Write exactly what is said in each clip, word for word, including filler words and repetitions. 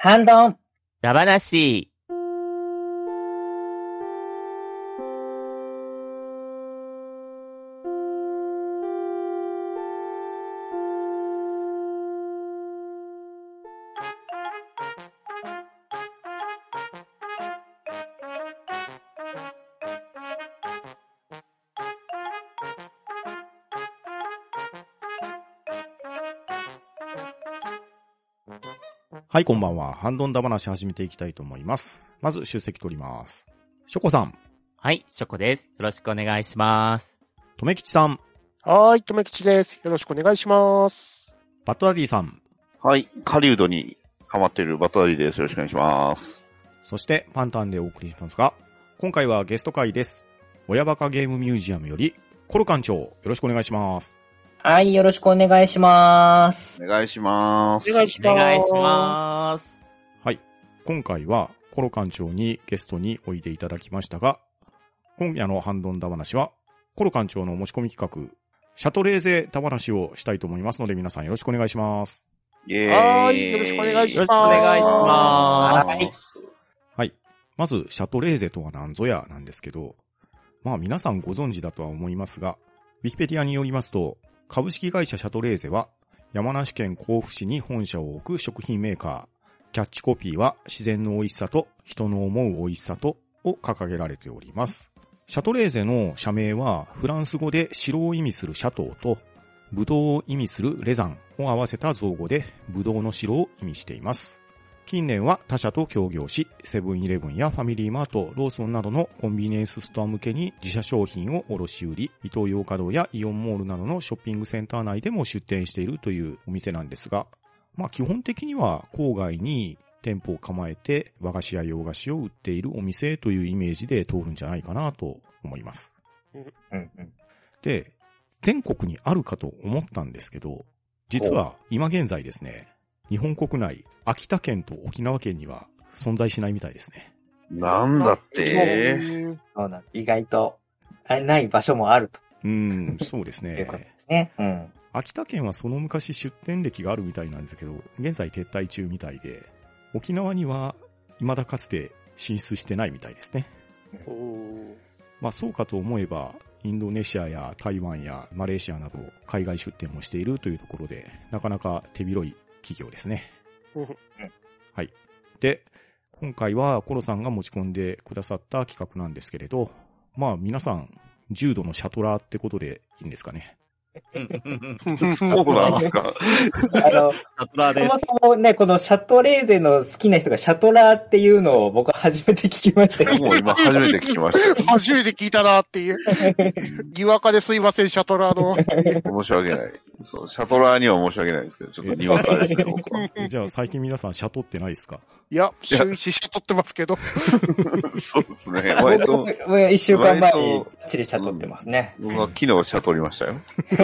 ハンドンダバナシはい、こんばんは。ハンドンダ話始めていきたいと思います。まず、出席取ります。ショコさん。 はい、ショコです。よろしくお願いします。 とめきちさん。 はーい、とめきちです。よろしくお願いします。 バットダディさん。 はい、狩人にハマっているバットダディです。よろしくお願いします。 そして、パンタンでお送りしますが、今回はゲスト会です。親バカゲームミュージアムより、コロ館長、よろしくお願いします。 はい、よろしくお願いします。 お願いします。 お願いします。 お願いします。 はい。今回は、コロ館長にゲストにおいでいただきましたが、今夜のハンドンダ話は、コロ館長の持ち込み企画、シャトレーゼダ話をしたいと思いますので、皆さんよろしくお願いします。 イェーイ。 はーい、よろしくお願いします。 よろしくお願いします。 はい。まず、シャトレーゼとは何ぞやなんですけど、まあ皆さんご存知だとは思いますが、ウィキペディアによりますと、株式会社シャトレーゼは、山梨県甲府市に本社を置く食品メーカー。キャッチコピーは、自然の美味しさと人の思う美味しさとを掲げられております。シャトレーゼの社名は、フランス語で城を意味するシャトーと、ブドウを意味するレザンを合わせた造語で、ブドウの城を意味しています。近年は他社と協業し、セブンイレブンやファミリーマート、ローソンなどのコンビニエンスストア向けに自社商品を卸売り、イトーヨーカドーやイオンモールなどのショッピングセンター内でも出店しているというお店なんですが、まあ基本的には郊外に店舗を構えて和菓子や洋菓子を売っているお店というイメージで通るんじゃないかなと思います。 うんうん、 で、全国にあるかと思ったんですけど、実は今現在ですね、日本国内、秋田県と沖縄県には存在しないみたいですね。 なんだってそうなん意外とない場所もあると。 うーん、そうですね。 いうことですね。うん。 秋田県はその昔出店歴があるみたいなんですけど、現在撤退中みたいで、沖縄には未だかつて進出してないみたいですね。まあそうかと思えば、インドネシアや台湾やマレーシアなど海外出店もしているというところで、なかなか手広い企業ですね。はい。で、今回はコロさんが持ち込んでくださった企画なんですけれど、まあ皆さん、重度のシャトラーってことでいいんですかね。 そうなんですか。 あの、 シャトラーです。 そもそもね、このシャトレーゼの好きな人がシャトラーっていうのを僕は初めて聞きましたよ。 もう今初めて聞きました。 初めて聞いたなっていう。にわかですいません、シャトラーの。 申し訳ない。そう、シャトラーには申し訳ないですけど、ちょっとにわかですね、僕は。 じゃあ最近皆さんシャトってないですか？ いや、週一シャトってますけど。 そうですね。割と。 一週間前にバッチリシャトってますね。 僕は昨日シャトりましたよ。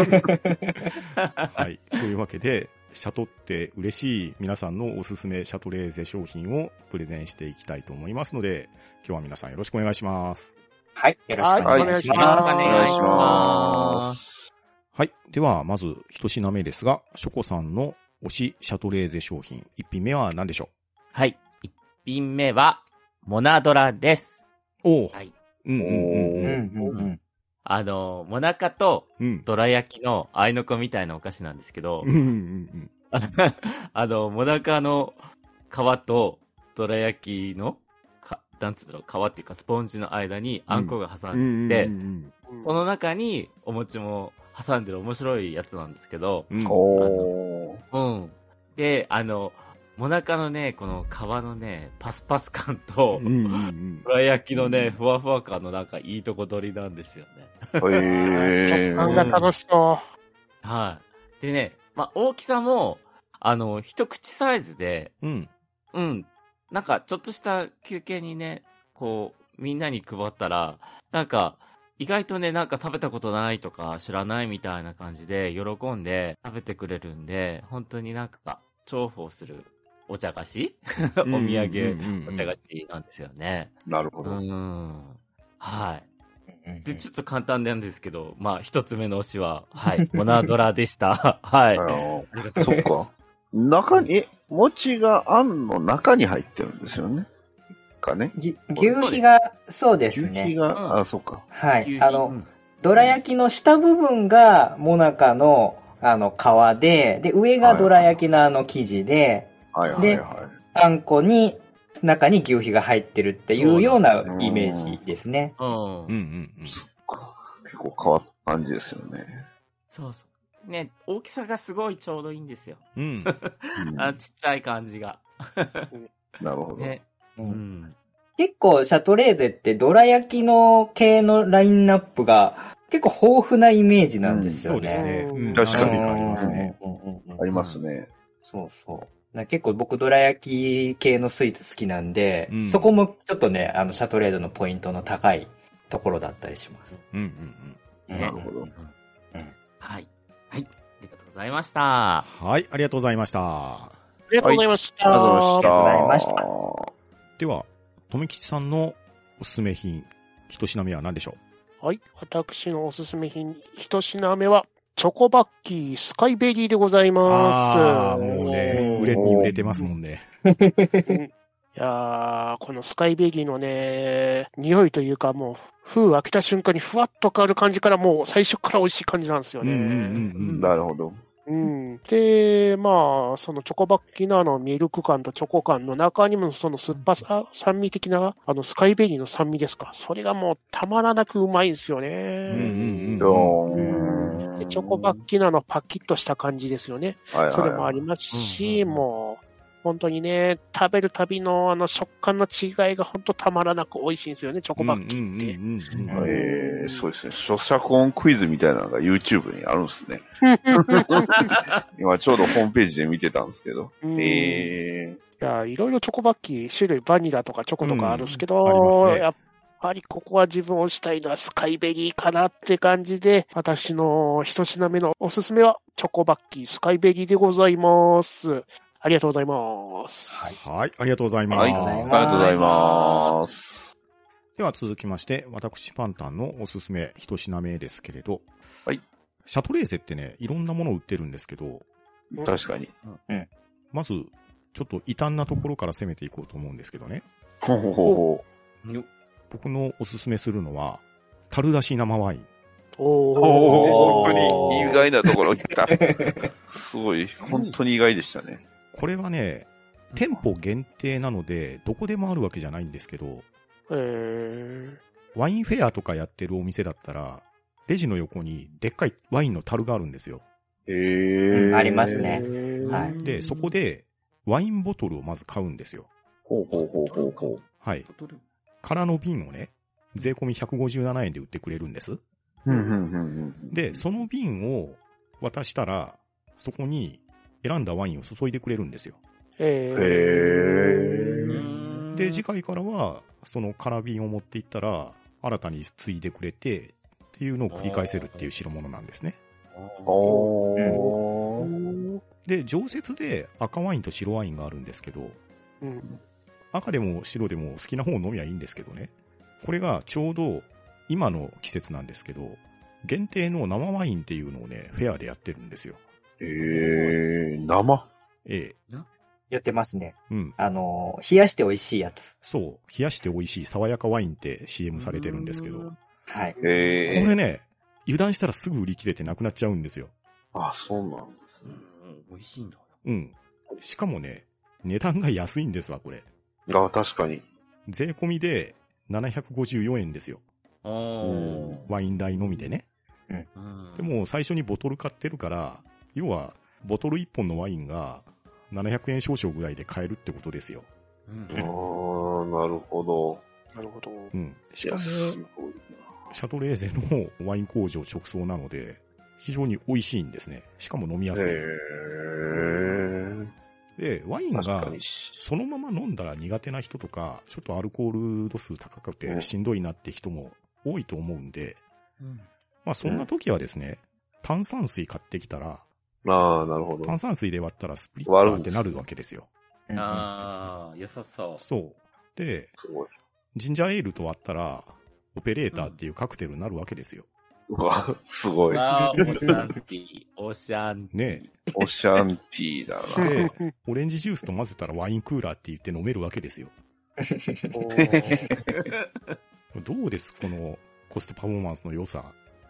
はい。というわけで、シャトって嬉しい皆さんのおすすめシャトレーゼ商品をプレゼンしていきたいと思いますので、今日は皆さんよろしくお願いします。 はい。よろしくお願いします。 はいよろしくお願いします。 はい。では、まず一品目ですが、ショコさんの推しシャトレーゼ商品、一品目は何でしょはい。一品目は、モナドラです。 う？おー。 はい。 うんうんうん。 うんうんうん。 あの、モナカとうん。 ドラ焼きの合いの子みたいなお菓子なんですけど、 うんうんうんあの、モナカの皮とドラ焼きの、かなんつうの、皮っていうかスポンジの間にあんこが挟うんん。 でて、 うんその中にお餅も挟んでる面白いやつなんですけど、 うんうん。 おー。 うん。で、あの、モナカのね、この皮のね、パスパス感とうん、うんうんドラ焼きのね、ふわふわ感のなんかいいとこ取りなんですよね。 へー。 食感が楽しそはい。でね、まあ、大きさも、あの、一口サイズで、 うん。 うん。なんか、ちょっとした休憩にね、こう、みんなに配ったら、なんか、意外とね、なんか食べたことないとか知らないみたいな感じで、喜んで食べてくれるんで、本当になんか、重宝するお茶菓子お土産、 うんうんうんうんお茶菓子なんですよね。うなるほど。 ん。はい。 う。 で、ちょっと簡単なんですけど、まあ、一つ目の推しは、はい、モナドラでした。はい。 あのありがとうごそっざいます。 か。中に、え、 餅があんの中に入ってるんですよね。かね。 ぎ牛皮が、そうです牛皮ね。 が、 うん、 あ、そうか。 はい。あの、 うん、 どら焼きの下部分がもなかの、あの、皮で、で、上がどら焼きのあの生地で、 はいはいではあんこに、中に牛皮が入ってるっていうようなイメージですね。 うん。 うんうんうん。 そっか。結構変わった感じですよね。 そうそう。ね、大きさがすごいちょうどいいんですよ。 うん。 うんあ、ちっちゃい感じが。 なるほど。 ね。 ううんん。 結構シャトレーゼってどら焼きの系のラインナップが結構豊富なイメージなんですよね。 そうですね。うん。 確かに何種類かありますね。 うんうんうんうんありますね。 そうそう。な結構僕どら焼き系のスイーツ好きなんで、 うんそこもちょっとね、あの、シャトレーゼのポイントの高いところだったりします。 うんうんねなるほど。 うんはい。はい。ありがとうございました。 うん。はい、ありがとうございました。 ありがとうございました。 ありがとうございました。 ありがとうございましたでは、とめきちさんのおすすめ品、一品目は何でしょはい。私のおすすめ品、一品目は、チョコバッキースカイベリーでございます。 ああ、もうね、 おー売れに売れてますもんね。 うんいやー、このスカイベリーのね、匂いというかもう、封開けた瞬間にふわっと変わる感じからもう最初から美味しい感じなんですよね。 うんうんうんうん。 なるほど。 うん。で、まあ、そのチョコバッキーのあのミルク感とチョコ感の中にもその酸っぱさ、酸味的な、あのスカイベリーの酸味ですか。それがもうたまらなくうまいんですよね。 うんうんどうんーんでチョコバッキーのあのパキッとした感じですよね。 はいはいはいそれもありますし、 うんうんうんもう、本当にね、食べるたびのあの食感の違いが本当たまらなく美味しいんですよね、チョコバッキーって。 うんうんうんうんうんえー、そうですね。咀嚼音クイズみたいなのが YouTube にあるんですね。今ちょうどホームページで見てたんですけど。 うんえいや、いろいろチョコバッキー、種類バニラとかチョコとかあるんですけど、 うんありますねやっぱりここは自分を推したいのはスカイベリーかなって感じで、私の一品目のおすすめはチョコバッキースカイベリーでございます。ありがとうございます。 はい、ありがとうございー、 ます。 はい。ありがとうございます。 では続きまして、私パンタンのおすすめ一品目ですけれど、 はい。 シャトレーゼってね、いろんなものを売ってるんですけど、 確かに。 まず、ちょっと異端なところから攻めていこうと思うんですけどね。 ほうほうほよ僕のおすすめするのは、樽出し生ワイン。 おう。 ー。 おー、本当に意外なところに来た。すごい、本当に意外でしたね。 これはね、店舗限定なので、どこでもあるわけじゃないんですけど、 えー、 ワインフェアとかやってるお店だったら、レジの横にでっかいワインの樽があるんですよ。 へー。 ありますねはいで、そこで、ワインボトルをまず買うんですよ。 ほうほうほうほうほう。 はい。空の瓶をね、税込みひゃくごじゅうななえんで売ってくれるんです。 うんうんうんうんで、その瓶を渡したら、そこに選んだワインを注いでくれるんですよ。 えー、 へー。 で、次回からは、その空瓶を持っていったら、新たに継いでくれて、っていうのを繰り返せるっていう代物なんですね。 おー。 で、常設で赤ワインと白ワインがあるんですけど、 うん赤でも白でも好きな方を飲みはいいんですけどね。これがちょうど今の季節なんですけど、限定の生ワインっていうのをね、フェアでやってるんですよ。 へー。生。 ええ。 やってますね。 うん。 あの、冷やして美味しいやつ。 そう。冷やして美味しい爽やかワインって シーエム されてるんですけど、こはい。 へー。 れね、油断したらすぐ売り切れてなくなっちゃうんですよ。 あ、そうなんですね。 美味しいんだ。 うん。しかもね、値段が安いんですわ、これ。 あ、確かに。 税込みでななひゃくごじゅうよえんですよ。 おー。 ワイン代のみでね。 うんでも最初にボトル買ってるから、要はボトルいっぽんのワインがななひゃくえん少々ぐらいで買えるってことですよ。 うんあー、なるほど。 なるほど。 うん。しかも、 いやすごいシャトレーゼのワイン工場直送なので、非常に美味しいんですね。しかも飲みやすい。 へー。 で、ワインが確かに。 そのまま飲んだら苦手な人とか、ちょっとアルコール度数高くてしんどいなって人も多いと思うんで、 うんまあそんな時はですね、炭酸水買ってきたら、 ああ、なるほど。 炭酸水で割ったらスプリッツァーってなるわけですよ。 ああ、良さそう。 そう。で、 すごい。 ジンジャーエールと割ったら、オペレーターっていうカクテルになるわけですよ。 うわ、すごい。 あー、オシャンティー。オシャンティー。 ねオシャンティーだな。 で、オレンジジュースと混ぜたらワインクーラーって言って飲めるわけですよ。 おーどうですこのコストパフォーマンスの良さ。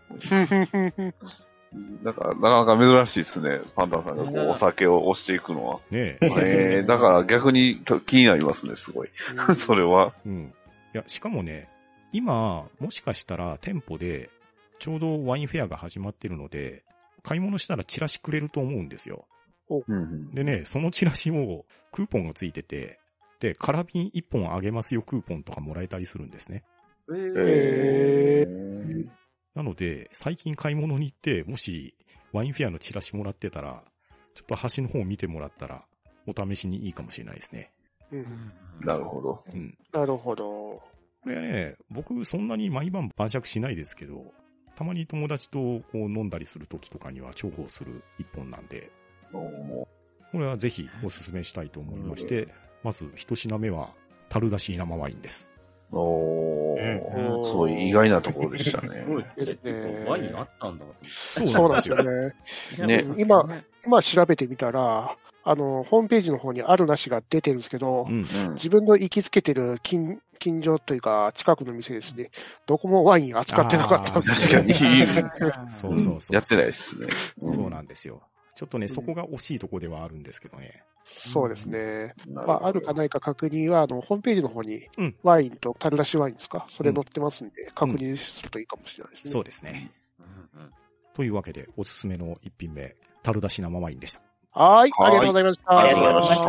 だから、なかなか珍しいですね。パンダさんがこうお酒を押していくのは。 ねえ。 えー、だから逆に気になりますね、すごい。それは。 うん。いや、しかもね、今、もしかしたら店舗で、ちょうどワインフェアが始まってるので、買い物したらチラシくれると思うんですよ。 うんうん、 でね、そのチラシもクーポンがついてて、で、カラビンいっぽんあげますよクーポンとかもらえたりするんですね。 えー、 なので、最近買い物に行って、もしワインフェアのチラシもらってたら、ちょっと端の方を見てもらったら、お試しにいいかもしれないですね。 うん、 なるほど。 うん。 なるほど。 これね、僕そんなに毎晩晩酌しないですけど、たまに友達とこう飲んだりする時とかには重宝する一本なんで、これはぜひおすすめしたいと思いまして、まず一品目は、樽出し生ワインです。 おー、 うん、 すごい意外なところでしたね。 すごい。え、ワインあったんだ。 そうなんですよね。ね、今、今調べてみたら、あの、ホームページの方にあるなしが出てるんですけど、うん、自分の行きつけてる近、近所というか、近くの店ですね。どこもワイン扱ってなかったんですよ。確かに。 そうそうそう。 やってないですね、 うん。そうなんですよ。ちょっとね、そこが惜しいところではあるんですけどね。 そうですね。まあ、あるかないか確認は、あの、ホームページの方に、ワインと樽出しワインですか、それ載ってますんで、確認するといいかもしれないですね。 そうですね。というわけで、おすすめの一品目、樽出し生ワインでした。 はい、ありがとうございました。 ありがとうございました。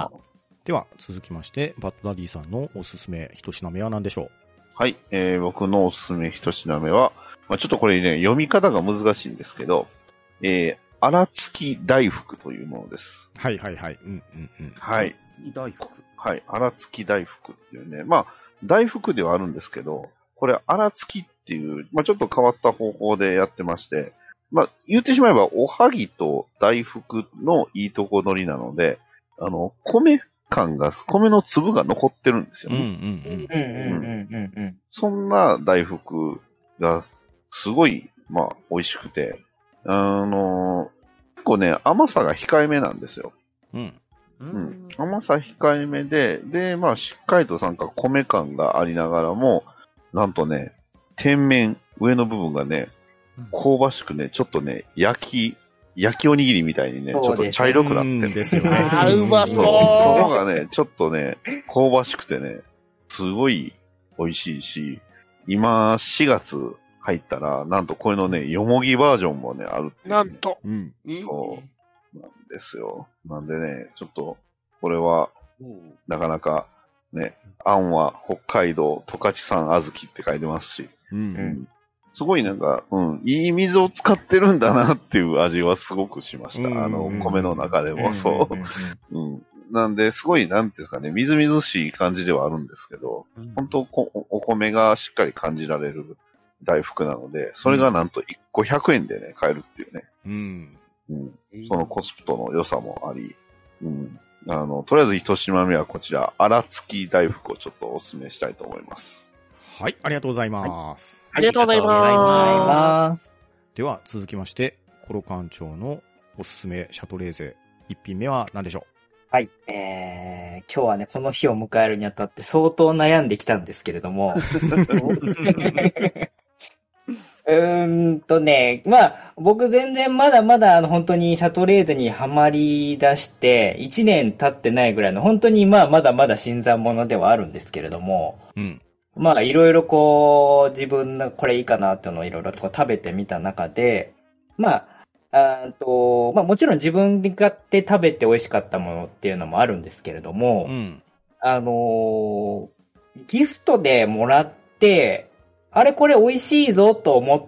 では、続きまして、バッドダディさんのおすすめ一品目は何でしょう？ はい、えー、僕のおすすめ一品目は、まあ、ちょっとこれね、読み方が難しいんですけど、えー、あらつき大福というものです。 はいはいはい。うんうんうん。 はい。 大福。 はい。あらつき大福っていうね。まあ、大福ではあるんですけど、これ、あらつきっていう、まあちょっと変わった方法でやってまして、まあ言ってしまえば、おはぎと大福のいいとこ取りなので、あの、米感が、米の粒が残ってるんですよね。 うんうんうん。 うんうんうんうん。 そんな大福が、すごい、まあ、美味しくて、あの、結構ね、甘さが控えめなんですよ。 うん。 うん。甘さ控えめで、で、まあ、しっかりとなんか米感がありながらも、なんとね、天面、上の部分がね、香ばしくね、ちょっとね、焼き、焼きおにぎりみたいにね、ちょっと茶色くなってるんですよね。 あー、うまそう。 そこがね、ちょっとね、香ばしくてね、すごい美味しいし、今、しがつ入ったら、なんとこれのね、よもぎバージョンもね、あるっていう、ね。 なんと。 うん。 そうなんですよ。なんでね、ちょっと、これは、なかなか、ね、あんは北海道十勝産小豆って書いてますし、 うん、うん。 すごいなんか、うん、いい水を使ってるんだなっていう味はすごくしました。うん、あの、米の中でもそう。うん。なんで、すごい、なんていうんですかね、みずみずしい感じではあるんですけど、うん、本当こお米がしっかり感じられる大福なので、それがなんといっこひゃくえんでね、買えるっていうね。 うん。 うん。そのコストの良さもあり、うん。あの、とりあえず一品目はこちら、あらつき大福をちょっとお勧めしたいと思います。 はい、ありがとうございます。 はい、ありがとうございます。 では、続きまして、コロ館長のおすすめシャトレーゼ、一品目は何でしょう？ はい。えー、今日はね、この日を迎えるにあたって相当悩んできたんですけれども。うーんとね、まあ、僕全然まだまだあの本当にシャトレーゼにハマり出して、いちねん経ってないぐらいの本当にまあまだまだ新参者ではあるんですけれども、 うん。 まあいろいろこう、自分のこれいいかなっていうのをいろいろ食べてみた中で、まあ、あと、まあもちろん自分で買って食べて美味しかったものっていうのもあるんですけれども、 うん、 あの、ギフトでもらって、あれこれ美味しいぞと思って、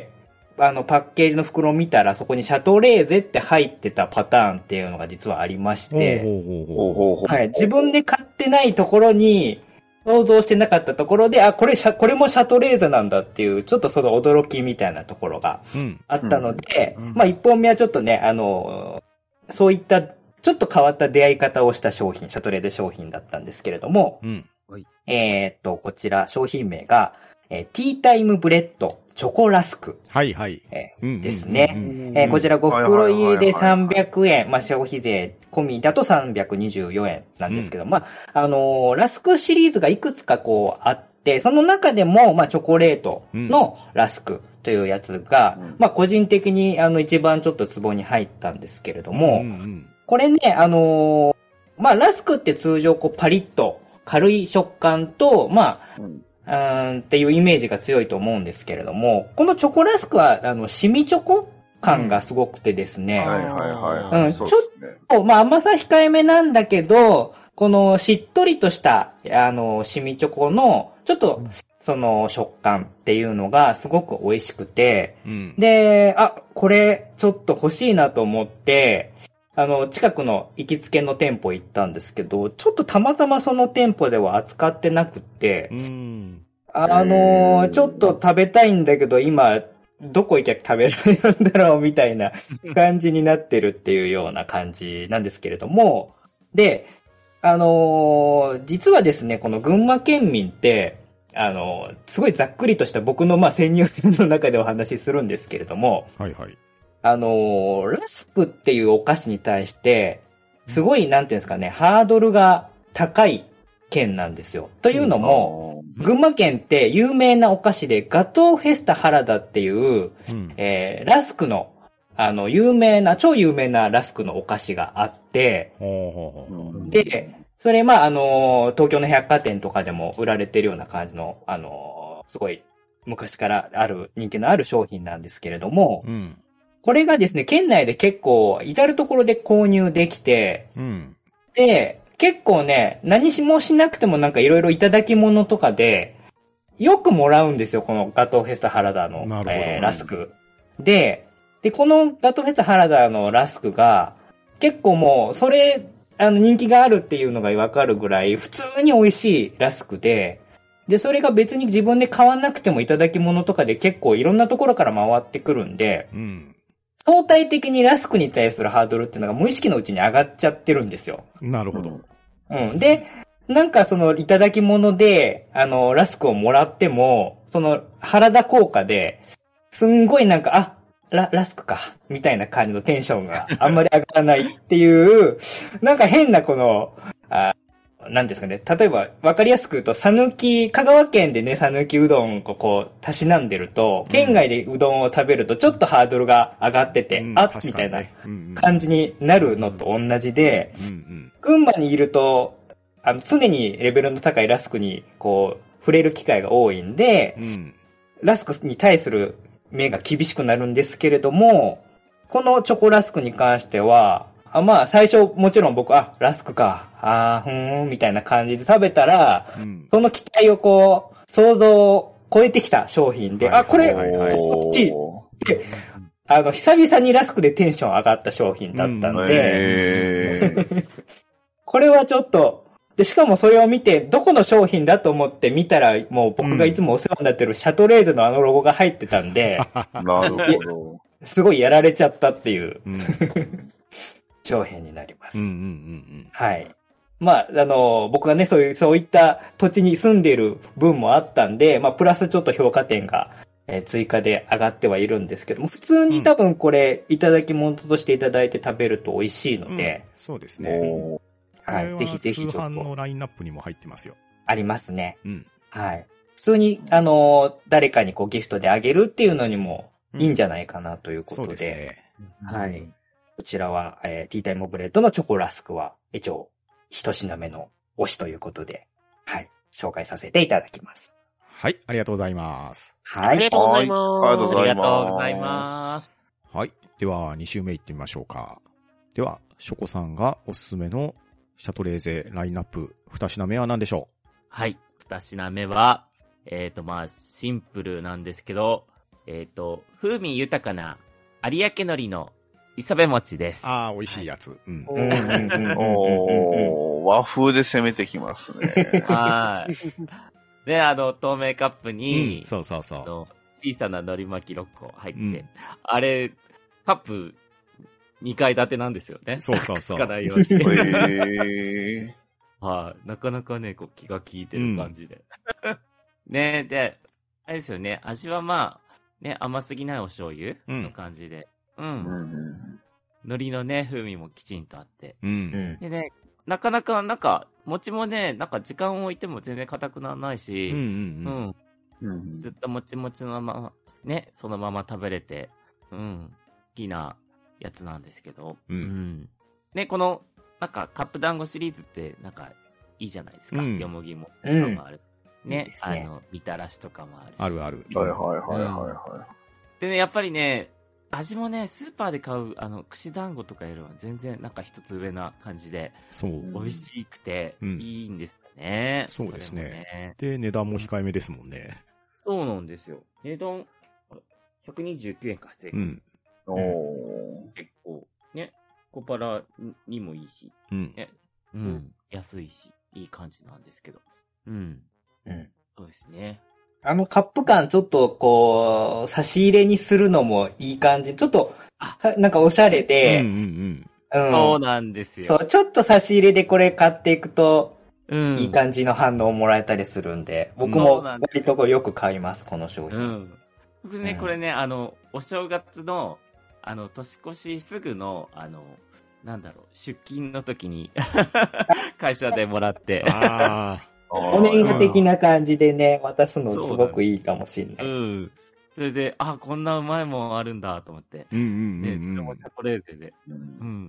あのパッケージの袋を見たらそこにシャトレーゼって入ってたパターンっていうのが実はありまして、はい、自分で買ってないところに、想像してなかったところで、あ、これ、これもシャトレーゼなんだっていう、ちょっとその驚きみたいなところがあったので、うんうん、まあ一本目はちょっとね、あの、そういったちょっと変わった出会い方をした商品、シャトレーゼ商品だったんですけれども、 うん、 えー、っと、こちら商品名が、 えー、ティータイムブレッドチョコラスク。 はいはい。 えうんうんうんうんー、ですね。えー、こちらご袋入りでさんびゃくえん、まあ、消費税込みだとさんびゃくにじゅうよえんなんですけど、うん、まあ、あのー、ラスクシリーズがいくつかこうあって、その中でも、まあ、チョコレートのラスクというやつが、うん、まあ、個人的にあの一番ちょっとツボに入ったんですけれども、うんうん、これね、あのー、まあ、ラスクって通常こうパリッと軽い食感と、まあ、うんうんっていうイメージが強いと思うんですけれども、このチョコラスクは、あの、シミチョコ感がすごくてですね。うん、はいはいはい。うん、ちょっと、まあ甘さ控えめなんだけど、このしっとりとした、あの、シミチョコの、ちょっと、その食感っていうのがすごく美味しくて、うん、で、あ、これちょっと欲しいなと思って、あの、近くの行きつけの店舗行ったんですけど、ちょっとたまたまその店舗では扱ってなくって、うん、あのー、ちょっと食べたいんだけど、今、どこ行きゃ食べられるんだろうみたいな感じになってるっていうような感じなんですけれども、で、あのー、実はですね、この群馬県民って、あのー、すごいざっくりとした僕のまあ先入観の中でお話しするんですけれども、はいはい。あのー、ラスクっていうお菓子に対して、すごい、なんていうんですかね、ハードルが高い県なんですよ。というのも、群馬県って有名なお菓子で、ガトーフェスタ原田っていう、うん、えー、ラスクの、あの、有名な、超有名なラスクのお菓子があって、で、それ、まあ、あの、東京の百貨店とかでも売られてるような感じの、あの、すごい、昔からある、人気のある商品なんですけれども、うん、これがですね、県内で結構、至るところで購入できて、うん、で、結構ね、何しもしなくてもなんかいろいろいただき物とかで、よくもらうんですよ、このガトーフェスタ原田の、えー、ラスク。で、で、このガトーフェスタ原田のラスクが、結構もう、それ、あの、人気があるっていうのがわかるぐらい、普通に美味しいラスクで、で、それが別に自分で買わなくてもいただき物とかで結構いろんなところから回ってくるんで、うん、相対的にラスクに対するハードルっていうのが無意識のうちに上がっちゃってるんですよ。 なるほど。 うん。で、なんかそのいただき物で、あの、ラスクをもらっても、その原田効果で、すんごいなんか、あ、ラ、ラスクか、みたいな感じのテンションがあんまり上がらないっていう、なんか変なこの、あなんですかね。例えば、わかりやすく言うと、さぬき、香川県でね、さぬきうどんをこう、たしなんでると、県外でうどんを食べると、ちょっとハードルが上がってて、うん、あ、みたいな感じになるのと同じで、うんうん、群馬にいると、あの、常にレベルの高いラスクに、こう、触れる機会が多いんで、うん、ラスクに対する目が厳しくなるんですけれども、このチョコラスクに関しては、あまあ、最初、もちろん僕、あ、ラスクか、あー、ふーん、みたいな感じで食べたら、うん、その期待をこう、想像を超えてきた商品で、はい、あ、これ、こっちで、あの、久々にラスクでテンション上がった商品だったんで、うん、これはちょっと、で、しかもそれを見て、どこの商品だと思って見たら、もう僕がいつもお世話になってるシャトレーゼのあのロゴが入ってたんで、 なるほど。 すごいやられちゃったっていう。うん商品になります。うんうんうんうん、はい。まあ、あの、僕がね、そういう、そういった土地に住んでいる分もあったんで、まあ、プラスちょっと評価点が、えー、追加で上がってはいるんですけども、普通に多分これ、いただき物としていただいて食べると美味しいので。 うん、そうですね。 はい。ぜひぜひ。 通販のラインナップにも入ってますよ。 ありますね。うん。はい。普通に、あの、誰かにこうギフトであげるっていうのにもいいんじゃないかなということで。うん、そうですね。はい。こちらは、えー、ティータイムブレッドのチョコラスクは、一応、一品目の推しということで、はい、紹介させていただきます。 はい、ありがとうございます。 はい。 ありがとうございます。 ありがとうございます。 ありがとうございます。 はい。では、に週目行ってみましょうか。では、ショコさんがおすすめのシャトレーゼラインナップ、二品目は何でしょう？ はい。二品目は、えっと、まあ、シンプルなんですけど、えっと、風味豊かな有明海苔の磯辺餅です。 ああ、美味しいやつ。はい、うん。 おー、和風で攻めてきますね。 はい。で、あの、透明カップに、 うん、そうそうそう。あの小さな海苔巻きろっこ入って、うん、あれ、カップにかい建てなんですよね。 そうそうそう。 つかないように。 へはい、なかなかね、こう気が利いてる感じで。うん、ねで、 あれですよね、味はまあ、ね、甘すぎないお醤油の感じで。うん。うんうん、海苔のね、風味もきちんとあって。 うん。 でね、なかなか、なんか、餅もね、なんか時間を置いても全然硬くならないし、 うんうんうん。うん、ずっともちもちのまま、ね、そのまま食べれて、うん、好きなやつなんですけど、 うん。うん、 ね、この、なんかカップ団子シリーズって、なんか、いいじゃないですか。うん、よもぎも。 うん。 ある。ね、ね、あの、みたらしとかもあるし。 あるある。 はいはいはいはいはい。 でね、やっぱりね、味もね、スーパーで買う、あの、串団子とかよりは全然なんか一つ上な感じで、 そう。 美味しくて、いいんですよね、 うん。そうですね。ねで、値段も控えめですもんね。 そうなんですよ。値段、ひゃくにじゅうきゅうえんか、税込み。うん。 おー。結構、ね、小腹にもいいし、 うん。 ね、うん、安いし、いい感じなんですけど。うん。 うん。 そうですね。 あのカップ感ちょっとこう、差し入れにするのもいい感じ。ちょっと、なんかおしゃれで、 うんうんうん。そうなんですよ。 そう、ちょっと差し入れでこれ買っていくと、うん、いい感じの反応をもらえたりするんで、僕も割とよく買います、この商品。 うん。僕ね、うん、これね、あの、お正月の、あの、年越しすぐの、あの、なんだろう、出勤の時に、会社でもらって。 ああ。 お年賀的な感じでね、渡すのすごくいいかもしれない。 うん。それで、あ、こんなうまいもんあるんだと思って。 うんうんうん、うん。 で、それもチョコレーゼで、うん、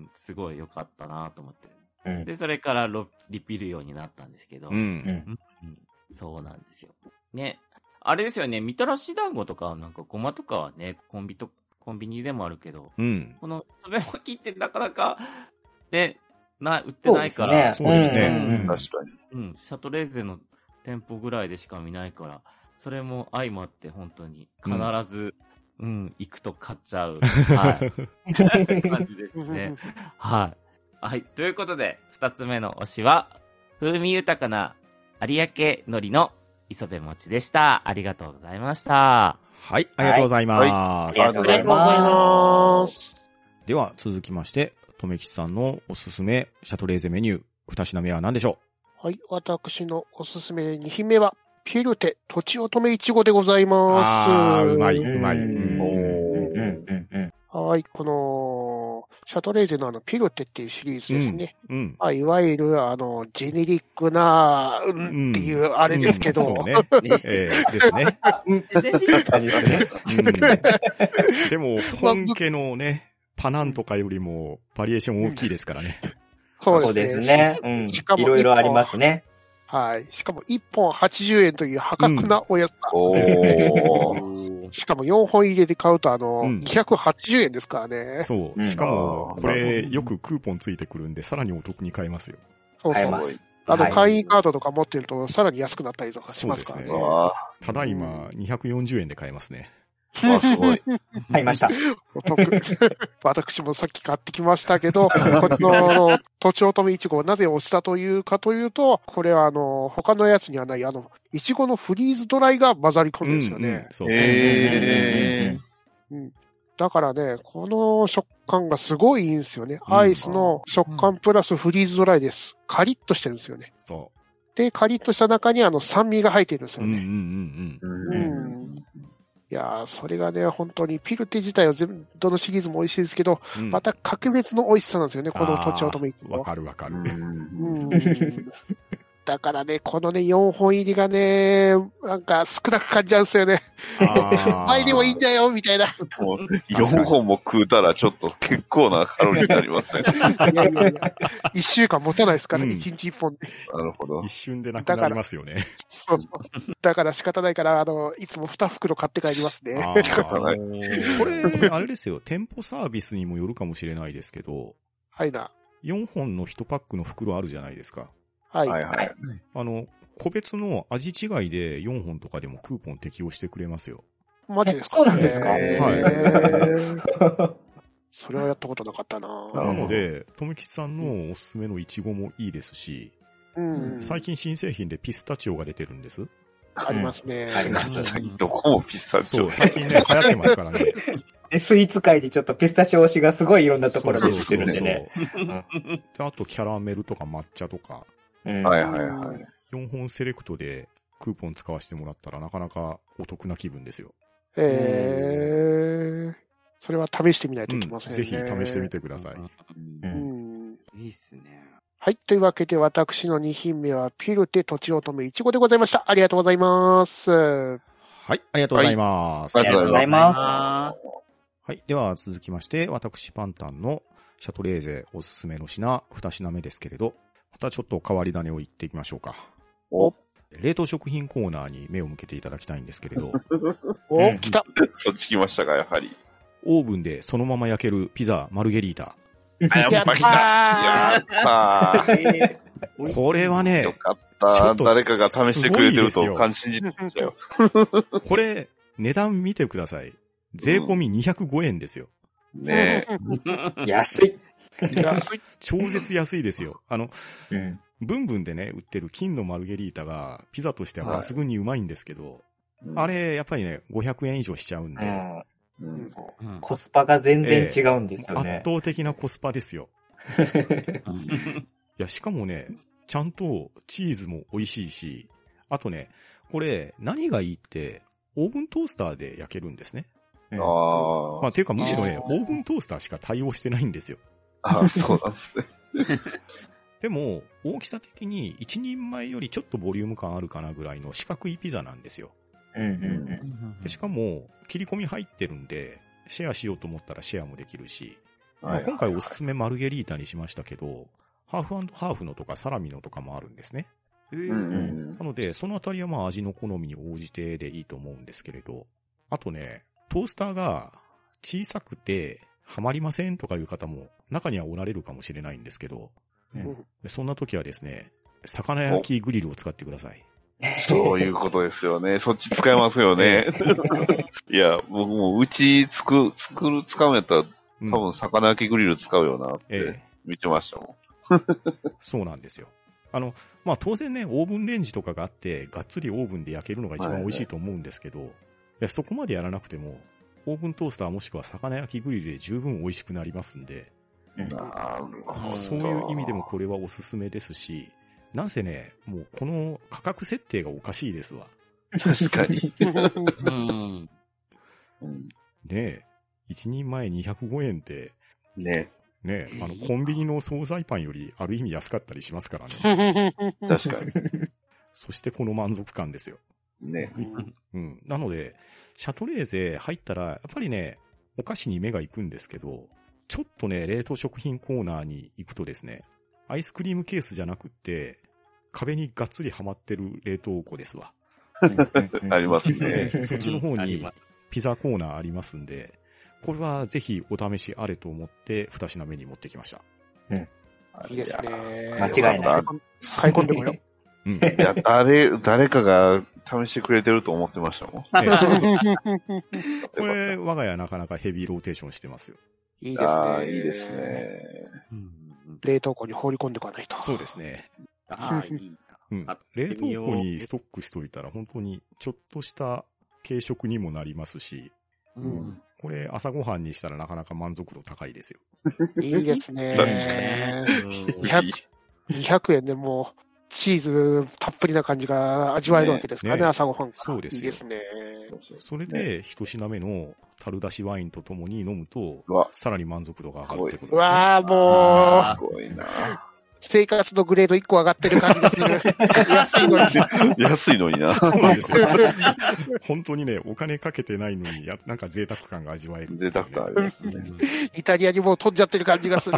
すごい良かったなと思って。うん、で、それからリピるようになったんですけど。 うん。 うんうん、そうなんですよ。ね。あれですよね、みたらし団子とか、なんかごまとかはね、コンビと、コンビニでもあるけど、 うん、 このそべ巻きってなかなか、ね、な、売ってないから。 そうですね。 うんうん、確かに。 うん、シャトレーゼの店舗ぐらいでしか見ないから、それも相まって本当に必ず、うん、うん、行くと買っちゃう。はい。感じですね。はい。はい。ということで、二つ目の推しは、風味豊かな有明海苔の磯辺餅でした。ありがとうございました。 はい、ありがとうございます。はいはい、ありがとうございます。 では、続きまして、とめきちさんのおすすめシャトレーゼメニュー、二品目は何でしょう？はい、私のおすすめ二品目は、ピエルテ、とちおとめいちごでございます。 ああ、うまい、うまい。 はい、この、シャトレーゼのあの、ピエルテっていうシリーズですね。 うんうん、 まあ、いわゆる、あの、ジェネリックな、うんっていう、あれですけど。 うんうん、そうね。えー、ですね。 ジェネリックですね。 うん、でも、本家のね、パナンとかよりも、バリエーション大きいですからね。 そうですね。 うん。しかもいろいろありますね。 はい。しかもいっぽんはちじゅうえんという破格なおやつですね。うん、しかもよんほん入れで買うとあの、うん、にひゃくはちじゅうえんですからね。 そう。しかも、これよくクーポンついてくるんで、さらにお得に買えますよ。 そうそう。あの、会員カードとか持ってると、さらに安くなったりとかしますからね。 そうですね。ただいまにひゃくよんじゅうえんで買えますね。 あ、すごい。 買いました。 お得。私もさっき買ってきましたけど、この、とちおとめいちごをなぜ押したというかというと、これはあの、他のやつにはない、あの、いちごのフリーズドライが混ざり込むんですよね。うんうん、 そうそうそうそう、 えーうん。だからね、この食感がすごいいいんですよね。アイスの食感プラスフリーズドライです。カリッとしてるんですよね。 そう。 で、カリッとした中にあの酸味が入ってるんですよね。 うんうんうんうん。 うんいやー、それがね、本当にピルテ自体は全部、どのシリーズも美味しいですけど、うん、また格別の美味しさなんですよね、このとちおとめいちご。 わかるわかる。 うんだからね、このね、よんほん入りがね、なんか少なく感じちゃうんですよね。倍でもいいんだよ、みたいな。 もうよんほんも食うたらちょっと結構なカロリーになりますね。 いやいやいや、いっしゅうかん持たないですから、うん、いちにちいっぽんで。 なるほど。 一瞬でなくなりますよね。 そうそう。だから仕方ないから、あの、いつもに袋買って帰りますね。 あこれ、あれですよ、店舗サービスにもよるかもしれないですけど、 はいな。 よんほんのいちパックの袋あるじゃないですか。 はい。 はいはい。 あの、個別の味違いでよんほんとかでもクーポン適用してくれますよ。 マジですか？ そうなんですか？ はい。 それはやったことなかったな。 なので、とめきちさんのおすすめのイチゴもいいですし、 うん、 最近新製品でピスタチオが出てるんです。 ありますね。 あります。 どこもピスタチオ。 そう、最近ね、流行ってますからね。 スイーツ界でちょっとピスタチオ推しがすごいいろんなところで出てるんでね。 で、あとキャラメルとか抹茶とか。 うん、はいはいはい。 よんほんセレクトでクーポン使わせてもらったらなかなかお得な気分ですよ。 えー、それは試してみないといけませんね。 うん、ぜひ試してみてください。 うんうんいいっすね。 はい。というわけで、私のに品目は、ピルテとちおとめいちごでございました。ありがとうございます。 はい、ありがとうございます。 はいありがとうございます。 はい。では続きまして、私パンタンのシャトレーゼおすすめの品、二品目ですけれど、またちょっと変わり種を言っていきましょうか。 お、 冷凍食品コーナーに目を向けていただきたいんですけれど、 お、 うん来た。 そっち来ましたか、やはり。 オーブンでそのまま焼けるピザマルゲリータ。 あ、やっぱ来た。やったー。 これはねよ、かっちょた。 っと誰かが試してくれてるすごいですよと感じてましたよ。 これ、値段見てください。税込みにひゃくごえんですよ。 ねえ。 安い。 安い。 超絶安いですよ。あの、 うん。 ブンブンでね、売ってる金のマルゲリータが、ピザとしては抜群にうまいんですけど、 うんあれ、やっぱりね、ごひゃくえん以上しちゃうんで、 うん。 うんうんコスパが全然違うんですよ圧ね。 倒的なコスパですよ。いや、しかもね、ちゃんとチーズも美味しいし、あとね、これ、何がいいって、オーブントースターで焼けるんですね。 うんあまあ、ていうかむしろね、 あーオーブントースターしか対応してないんですよ。 あ、そうなんですね。 でも、大きさ的に一人前よりちょっとボリューム感あるかなぐらいの四角いピザなんですよ。 うんうんでしかも、切り込み入ってるんで、シェアしようと思ったらシェアもできるし、まあ、 はい今回おすすめマルゲリータにしましたけど、ハーフ&ハーフのとかサラミのとかもあるんですね。 ううんうんなので、そのあたりはまあ味の好みに応じてでいいと思うんですけれど、あとね、トースターが小さくてはまりませんとかいう方も中にはおられるかもしれないんですけど、 うんそんな時はですね、魚焼きグリルを使ってください。 そういうことですよね。そっち使えますよね。いや、僕もうちつく、作る、使うんやったら、 うん多分魚焼きグリル使うよなってええ、 見てましたもそうなんですよ。あの、まあ、当然ね、オーブンレンジとかがあって、がっつりオーブンで焼けるのが一番美味しいと思うんですけど、いやそこまでやらなくても、オーブントースターもしくは魚焼きグリルで十分美味しくなりますんで、 ん。なるほど。 そういう意味でもこれはおすすめですし、なんせね、もうこの価格設定がおかしいですわ。 確かに。 うん。 うんねえ、一人前にひゃくごえんって、 ね。 ねえ、あの、コンビニの惣菜パンよりある意味安かったりしますからね。 確かに。 そしてこの満足感ですよ。 ね。 うん。なので、シャトレーゼ入ったら、やっぱりね、お菓子に目が行くんですけど、ちょっとね、冷凍食品コーナーに行くとですね、アイスクリームケースじゃなくって、壁にがっつりはまってる冷凍庫ですわ。 ありますでね。 そっちの方にありますピザコーナーありますんで、これはぜひお試しあれと思って二品目に持ってきました。 いいですね。 間違いない買い込んでこよう。 うん。 いや、誰、誰かが試してくれてると思ってましたもん。 ええこれ、我が家なかなかヘビーローテーションしてますよ。 いいですね。 ああ、いいです。ね。 冷凍庫に放り込んでこないと。 そうですね。 ああ、いいうんあ。 冷凍庫にストックしといたら本当にちょっとした軽食にもなりますし、 な。 うんこれ朝ごはんにしたらなかなか満足度高いですよ。 いいですね。 確にひゃくにひゃくえんでもう、チーズたっぷりな感じが味わえるわけですからね、 ね朝ごはんから。 そうですよいいですね。 それで一品目の樽出しワインとともに飲むと、 うわ、 さらに満足度が上がるってことうですね。 わーもすごいな。 う、生活のグレードいっこ上がってる感じがする。安いのに。 安いのにな。 そうなんですよ。本当にね、お金かけてないのに、やなんか贅沢感が味わえる、 贅沢感ありますね。 イタリアにもう飛んじゃってる感じがする。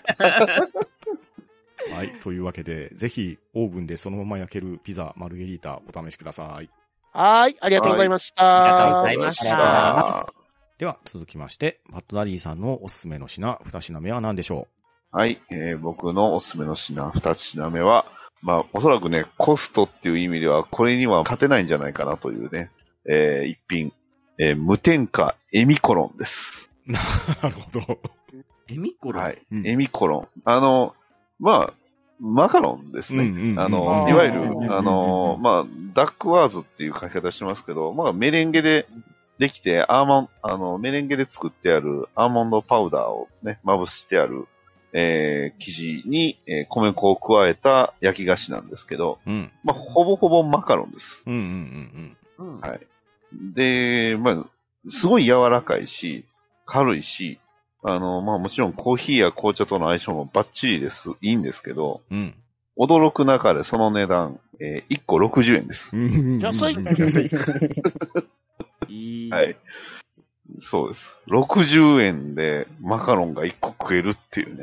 はい。というわけで、ぜひ、オーブンでそのまま焼けるピザマルゲリータお試しください。 はーい、ありがとうございました。 ありがとうございましありがとうございまた。 では、続きまして、バッドダディさんのおすすめの品、二品目は何でしょはい、えー僕のおすすめの品、二品目は、まあ、おそらくね、コストっていう意味では、これには勝てないんじゃないかなというね、えー一品、えー無添加エミコロンです。 う？なるほど。 エミコロン。 はい、 うんエミコロン。あの、まあ、マカロンですね。 うんうんうんあの、 うんいわゆるう、んあの、まあ、ダックワーズっていう書き方してますけど、まあ、メレンゲでできて、アーモン、あの、メレンゲで作ってあるアーモンドパウダーをね、まぶしてある、 えー、生地に、えー、米粉を加えた焼き菓子なんですけど、 うん。 まあ、ほぼほぼマカロンです。 うんうんうんうん。 はい。で、まあ、すごい柔らかいし、軽いし、あの、まあもちろんコーヒーや紅茶との相性もバッチリです。いいんですけど、 うん。 驚く中でその値段、えー、いっころくじゅうえんです。 うん。 安い安い。 いい。 はい。そうです。ろくじゅうえんでマカロンがいっこ食えるっていうね。 うん。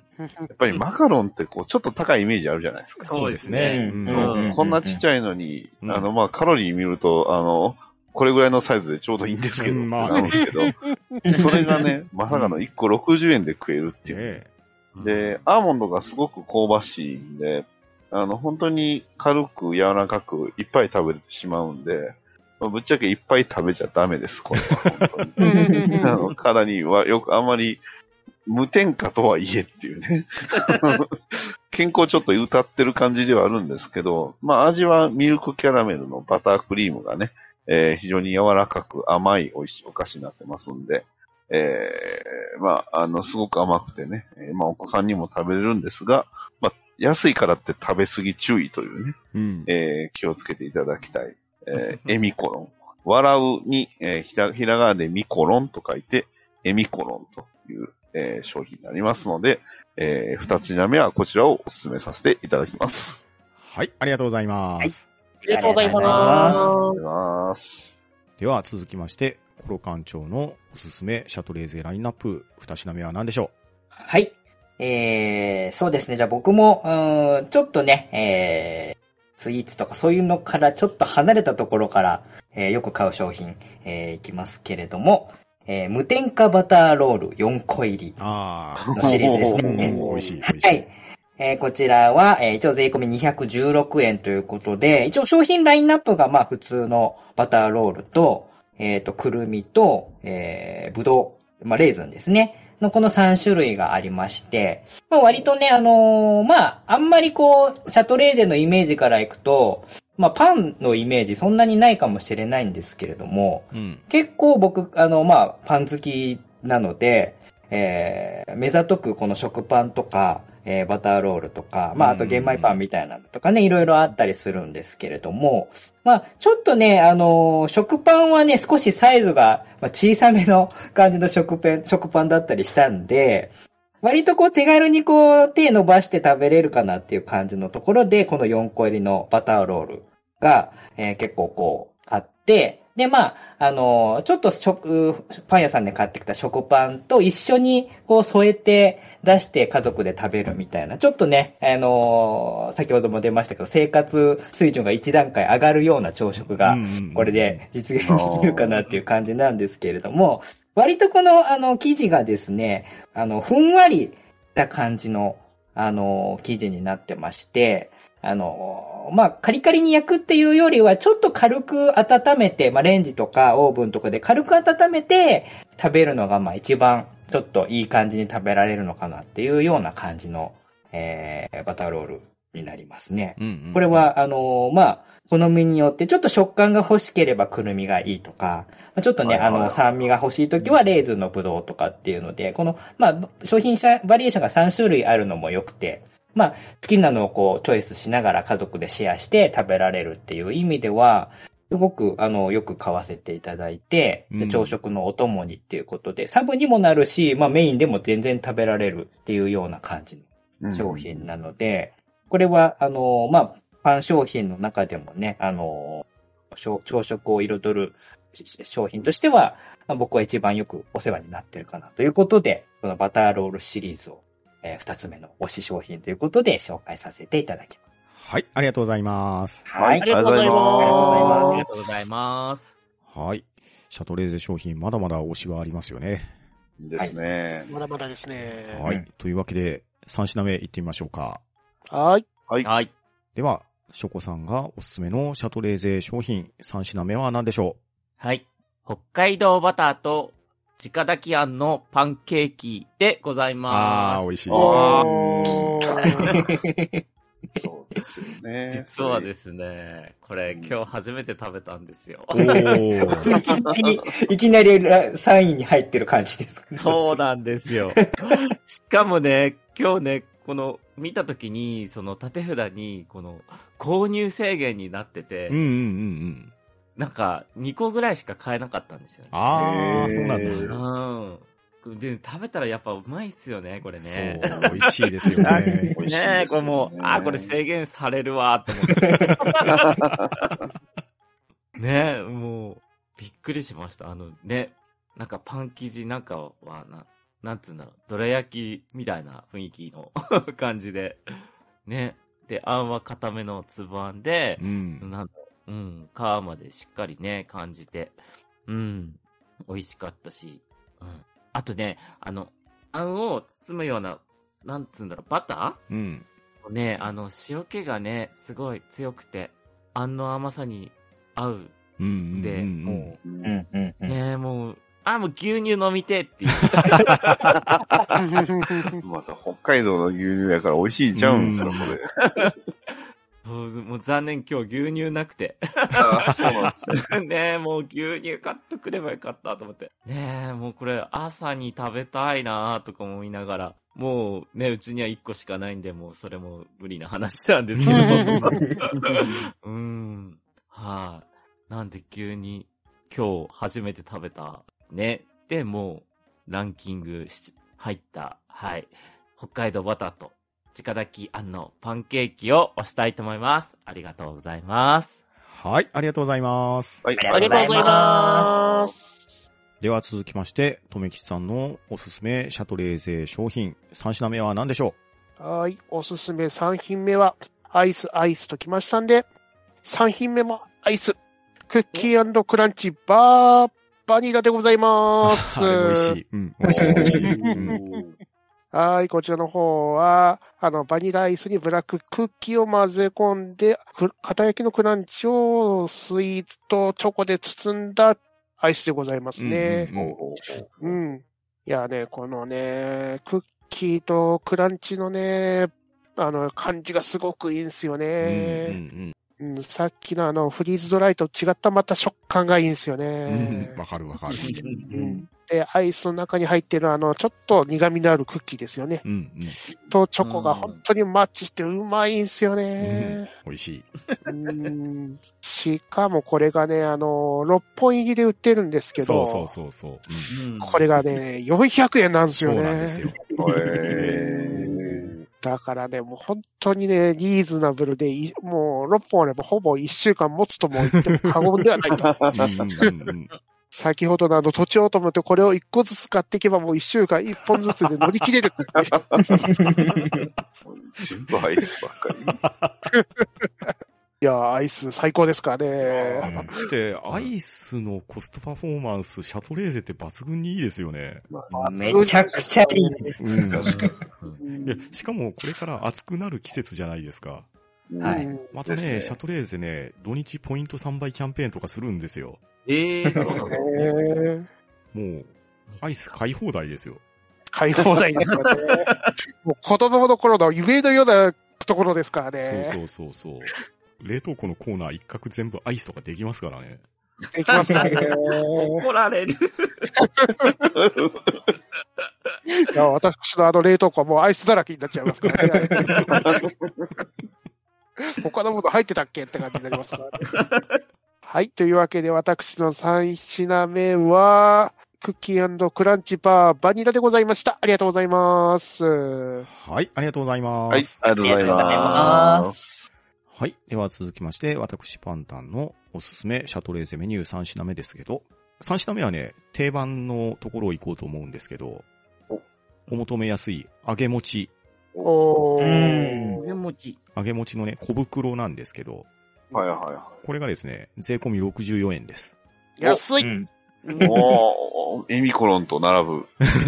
やっぱりマカロンってこうちょっと高いイメージあるじゃないですか。 そうですね。 うんそうこんなちっちゃいのに、 うんあの、まあ、カロリー見ると、あの、これぐらいのサイズでちょうどいいんですけど、 うんまあなんですけど、それがね、まさかのいっころくじゅうえんで食えるっていう。 えで、アーモンドがすごく香ばしいんで、あの、本当に軽く柔らかくいっぱい食べれてしまうんで、まあぶっちゃけいっぱい食べちゃダメです、これは。本当にあの体にはよくあんまり無添加とはいえっていうね。健康ちょっと歌ってる感じではあるんですけど、まあ味はミルクキャラメルのバタークリームがね、えー非常に柔らかく甘い美味しいお菓子になってますんで、えーまあ、あの、すごく甘くてね、えーまあお子さんにも食べれるんですが、まあ、安いからって食べ過ぎ注意というね、 うん。 えー気をつけていただきたい。えーエミコロン。笑うに、えーひらひらがなでミコロンと書いて、エミコロンという、えー商品になりますので、えー二つ品目はこちらをお勧めさせていただきます。 はい、ありがとうございます。 ありがとうございありがとうございますます。 ありがとうございます。 では続きまして、コロ館長のおすすめシャトレーゼラインナップ、二品目は何でしょはい。えー、そうですね。じゃあ僕も、うーん、ちょっとね、えー、スイーツとかそういうのからちょっと離れたところから、えーよく買う商品、えーいきますけれども、えー無添加バターロールよんこ入りう？あのシリーズですあ、 ね。 美味しい、美味しい。 はい。えーこちらは、えー一応税込みにひゃくじゅうろくえんということで、一応商品ラインナップがまあ普通のバターロールと、えっと、くるみと、えー、ぶどう、まあレーズンですね。のこのさん種類がありまして、まあ割とね、あのーまあ、あんまりこう、シャトレーゼのイメージからいくと、まあパンのイメージそんなにないかもしれないんですけれども、 うん。 結構僕、あの、まあ、パン好きなので、えー、目ざとくこの食パンとか、えー、バターロールとか、まあ、あと玄米パンみたいなのとかね、いろいろあったりするんですけれども、まあ、ちょっとね、あのー食パンはね、少しサイズがまあ小さめの感じの食パン、食パンだったりしたんで、割とこう手軽にこう手伸ばして食べれるかなっていう感じのところで、このよんこ入りのバターロールが、えー結構こうあって、で、まあ、あのーちょっと食、パン屋さんで買ってきた食パンと一緒にこう添えて出して家族で食べるみたいな、ちょっとね、あのー先ほども出ましたけど、生活水準が一段階上がるような朝食が、これで実現できるかなっていう感じなんですけれども、割とこの、あの、生地がですね、あの、ふんわりした感じの、あの、生地になってまして、あの、まあ、カリカリに焼くっていうよりは、ちょっと軽く温めて、まあ、レンジとかオーブンとかで軽く温めて食べるのが、まあ、一番ちょっといい感じに食べられるのかなっていうような感じの、えー、バターロールになりますね。 うんうん、 これは、あの、まあ、好みによってちょっと食感が欲しければくるみがいいとか、ちょっとね、 はいはいはいあの、酸味が欲しいときはレーズンのぶどうとかっていうので、この、まあ、商品車、バリエーションがさん種類あるのも良くて、まあ、好きなのをこう、チョイスしながら家族でシェアして食べられるっていう意味では、すごく、あの、よく買わせていただいて、でうん朝食のお供にっていうことで、サブにもなるし、まあメインでも全然食べられるっていうような感じの商品なので、これは、あの、まあ、パン商品の中でもね、あの、朝朝食を彩る商品としては、まあ僕は一番よくお世話になってるかなということで、このバターロールシリーズを、えー、二つ目の推し商品ということで紹介させていただきます。 はい、ありがとうございます。 はい、 ありがとうございますありがとうございます。 はい。シャトレーゼ商品、まだまだ推しはありますよね。 ですね。 まだまだですね。 はい。 うんというわけで、三品目いってみましょうか。 はい。 はい。 はい。 では、ショコさんがおすすめのシャトレーゼ商品、三品目は何でしょはい。北海道バターと直炊きあんのパンケーキでございうます。 あー、美味しい。 あおーそうですよね。 実はですね、これ今日初めて食べたんですよ。 おー。 いきなり、いきなりさんいに入ってる感じですかね。 そうなんですよ。しかもね、 今日ね、この、見たときに、その縦札に、この、購入制限になってて、 うんうんうんうん。 なんか、にこぐらいしか買えなかったんですよね。 ああ、そうなんだ。 うん。で、食べたらやっぱうまいっすよね、これね。 そう、美味しいですよね。 ねえ、これもう、あー、これ制限されるわ、と思って。ねえ、もう、びっくりしました。あの、ね、なんかパン生地なんかは、な、なんつうんだろう、どら焼きみたいな雰囲気の感じで。ね。で、あんは固めの粒あんで、 うん。 なんだろう、うん、皮までしっかりね、感じて。うん。美味しかったし。うん。あとね、あの、あんを包むような、なんつうんだろう、バターうん。 ね、あの、塩気がね、すごい強くて、あんの甘さに合う。 うん。 で、 うんもう、 うんうんうん。 ね、もう、あ、もう牛乳飲みてっていう。 また北海道の牛乳やから美味しいんちゃうんですか、これ。 もうもう残念今日牛乳なくて。 ああ、そうなんですね。 ねえ、もう牛乳買っとくればよかったと思って。ねえ、もうこれ朝に食べたいなとか思いながら、もうね、うちにはいっこしかないんで、もうそれも無理な話なんですけど。うん。はい、なんで急に今日初めて食べたね。で、もうランキングし入った、はい。北海道バターと直炊きあんのパンケーキを押したいと思います。ありがとうございます。 はい、ありがとうございます。 はい、 ありがとうございます。 では続きまして、とめきちさんのおすすめシャトレーゼ商品、さん品目は何でしょう？はい、おすすめさん品目は、アイスアイスときましたんで、さん品目もアイス、クッキー&クランチバーバニラでございます。 あれ美味しい。うん、美味しい美味しい。うんはい、こちらの方は、あの、バニラアイスにブラッククッキーを混ぜ込んで、片焼きのクランチをスイーツとチョコで包んだアイスでございますね。うん、うんうん。いやね、このね、クッキーとクランチのね、あの、感じがすごくいいんですよね。うんうんうん、さっきのあの、フリーズドライと違ったまた食感がいいんですよね。 うん、わかるわかる。 うんで、アイスの中に入っているあの、ちょっと苦味のあるクッキーですよね。 うんうん、 と、チョコが本当にマッチしてうまいんですよね。 うん、美味しい。 うんしかもこれがね、あの、ろっぽん入りで売ってるんですけど、 そうそうそうそう、 うん。これがね、よんひゃくえんなんですよね。 そうなんですよ。 だからね、もう本当にね、リーズナブルで、もうろっぽんあればほぼいっしゅうかん持つとも言っても過言ではないと。うんうんうん先ほどのあの、とちおとめとこれを一個ずつ買っていけばもう一週間一本ずつで乗り切れる。 全部アイスばっかり。 いや、アイス最高ですからね。 だって、アイスのコストパフォーマンス、シャトレーゼって抜群にいいですよね。 まあ、めちゃくちゃいいです。 うん、確かに。いや、しかもこれから暑くなる季節じゃないですか。 はい。 またね、ねシャトレーゼね、土日ポイントさんばいキャンペーンとかするんですよ。 ええー、そうなの、 ね、 もう、アイス買い放題ですよ。 買い放題ですよね。もう子供の頃の夢のようなところですからね。 そうそうそうそう。冷凍庫のコーナー一角全部アイスとかできますからね。 できますからね。 怒られる。 いや、私のあの冷凍庫はもうアイスだらけになっちゃいますからね。他のもの入ってたっけって感じになりますからね。はい。というわけで、私のさん品目は、クッキー&クランチバーバニラでございました。ありがとうございます。 はい。ありがとうございます。 はい。ありがとうございます。 はい。では続きまして、私パンタンのおすすめシャトレーゼメニューさん品目ですけど、さん品目はね、定番のところを行こうと思うんですけど、お求めやすい揚げ餅。 おー。揚げ餅。 揚げ餅のね、小袋なんですけど、 はいはいはい。 これがですね、税込みろくじゅうよえんです。 安い、 うん、 おー、エミコロンと並ぶ。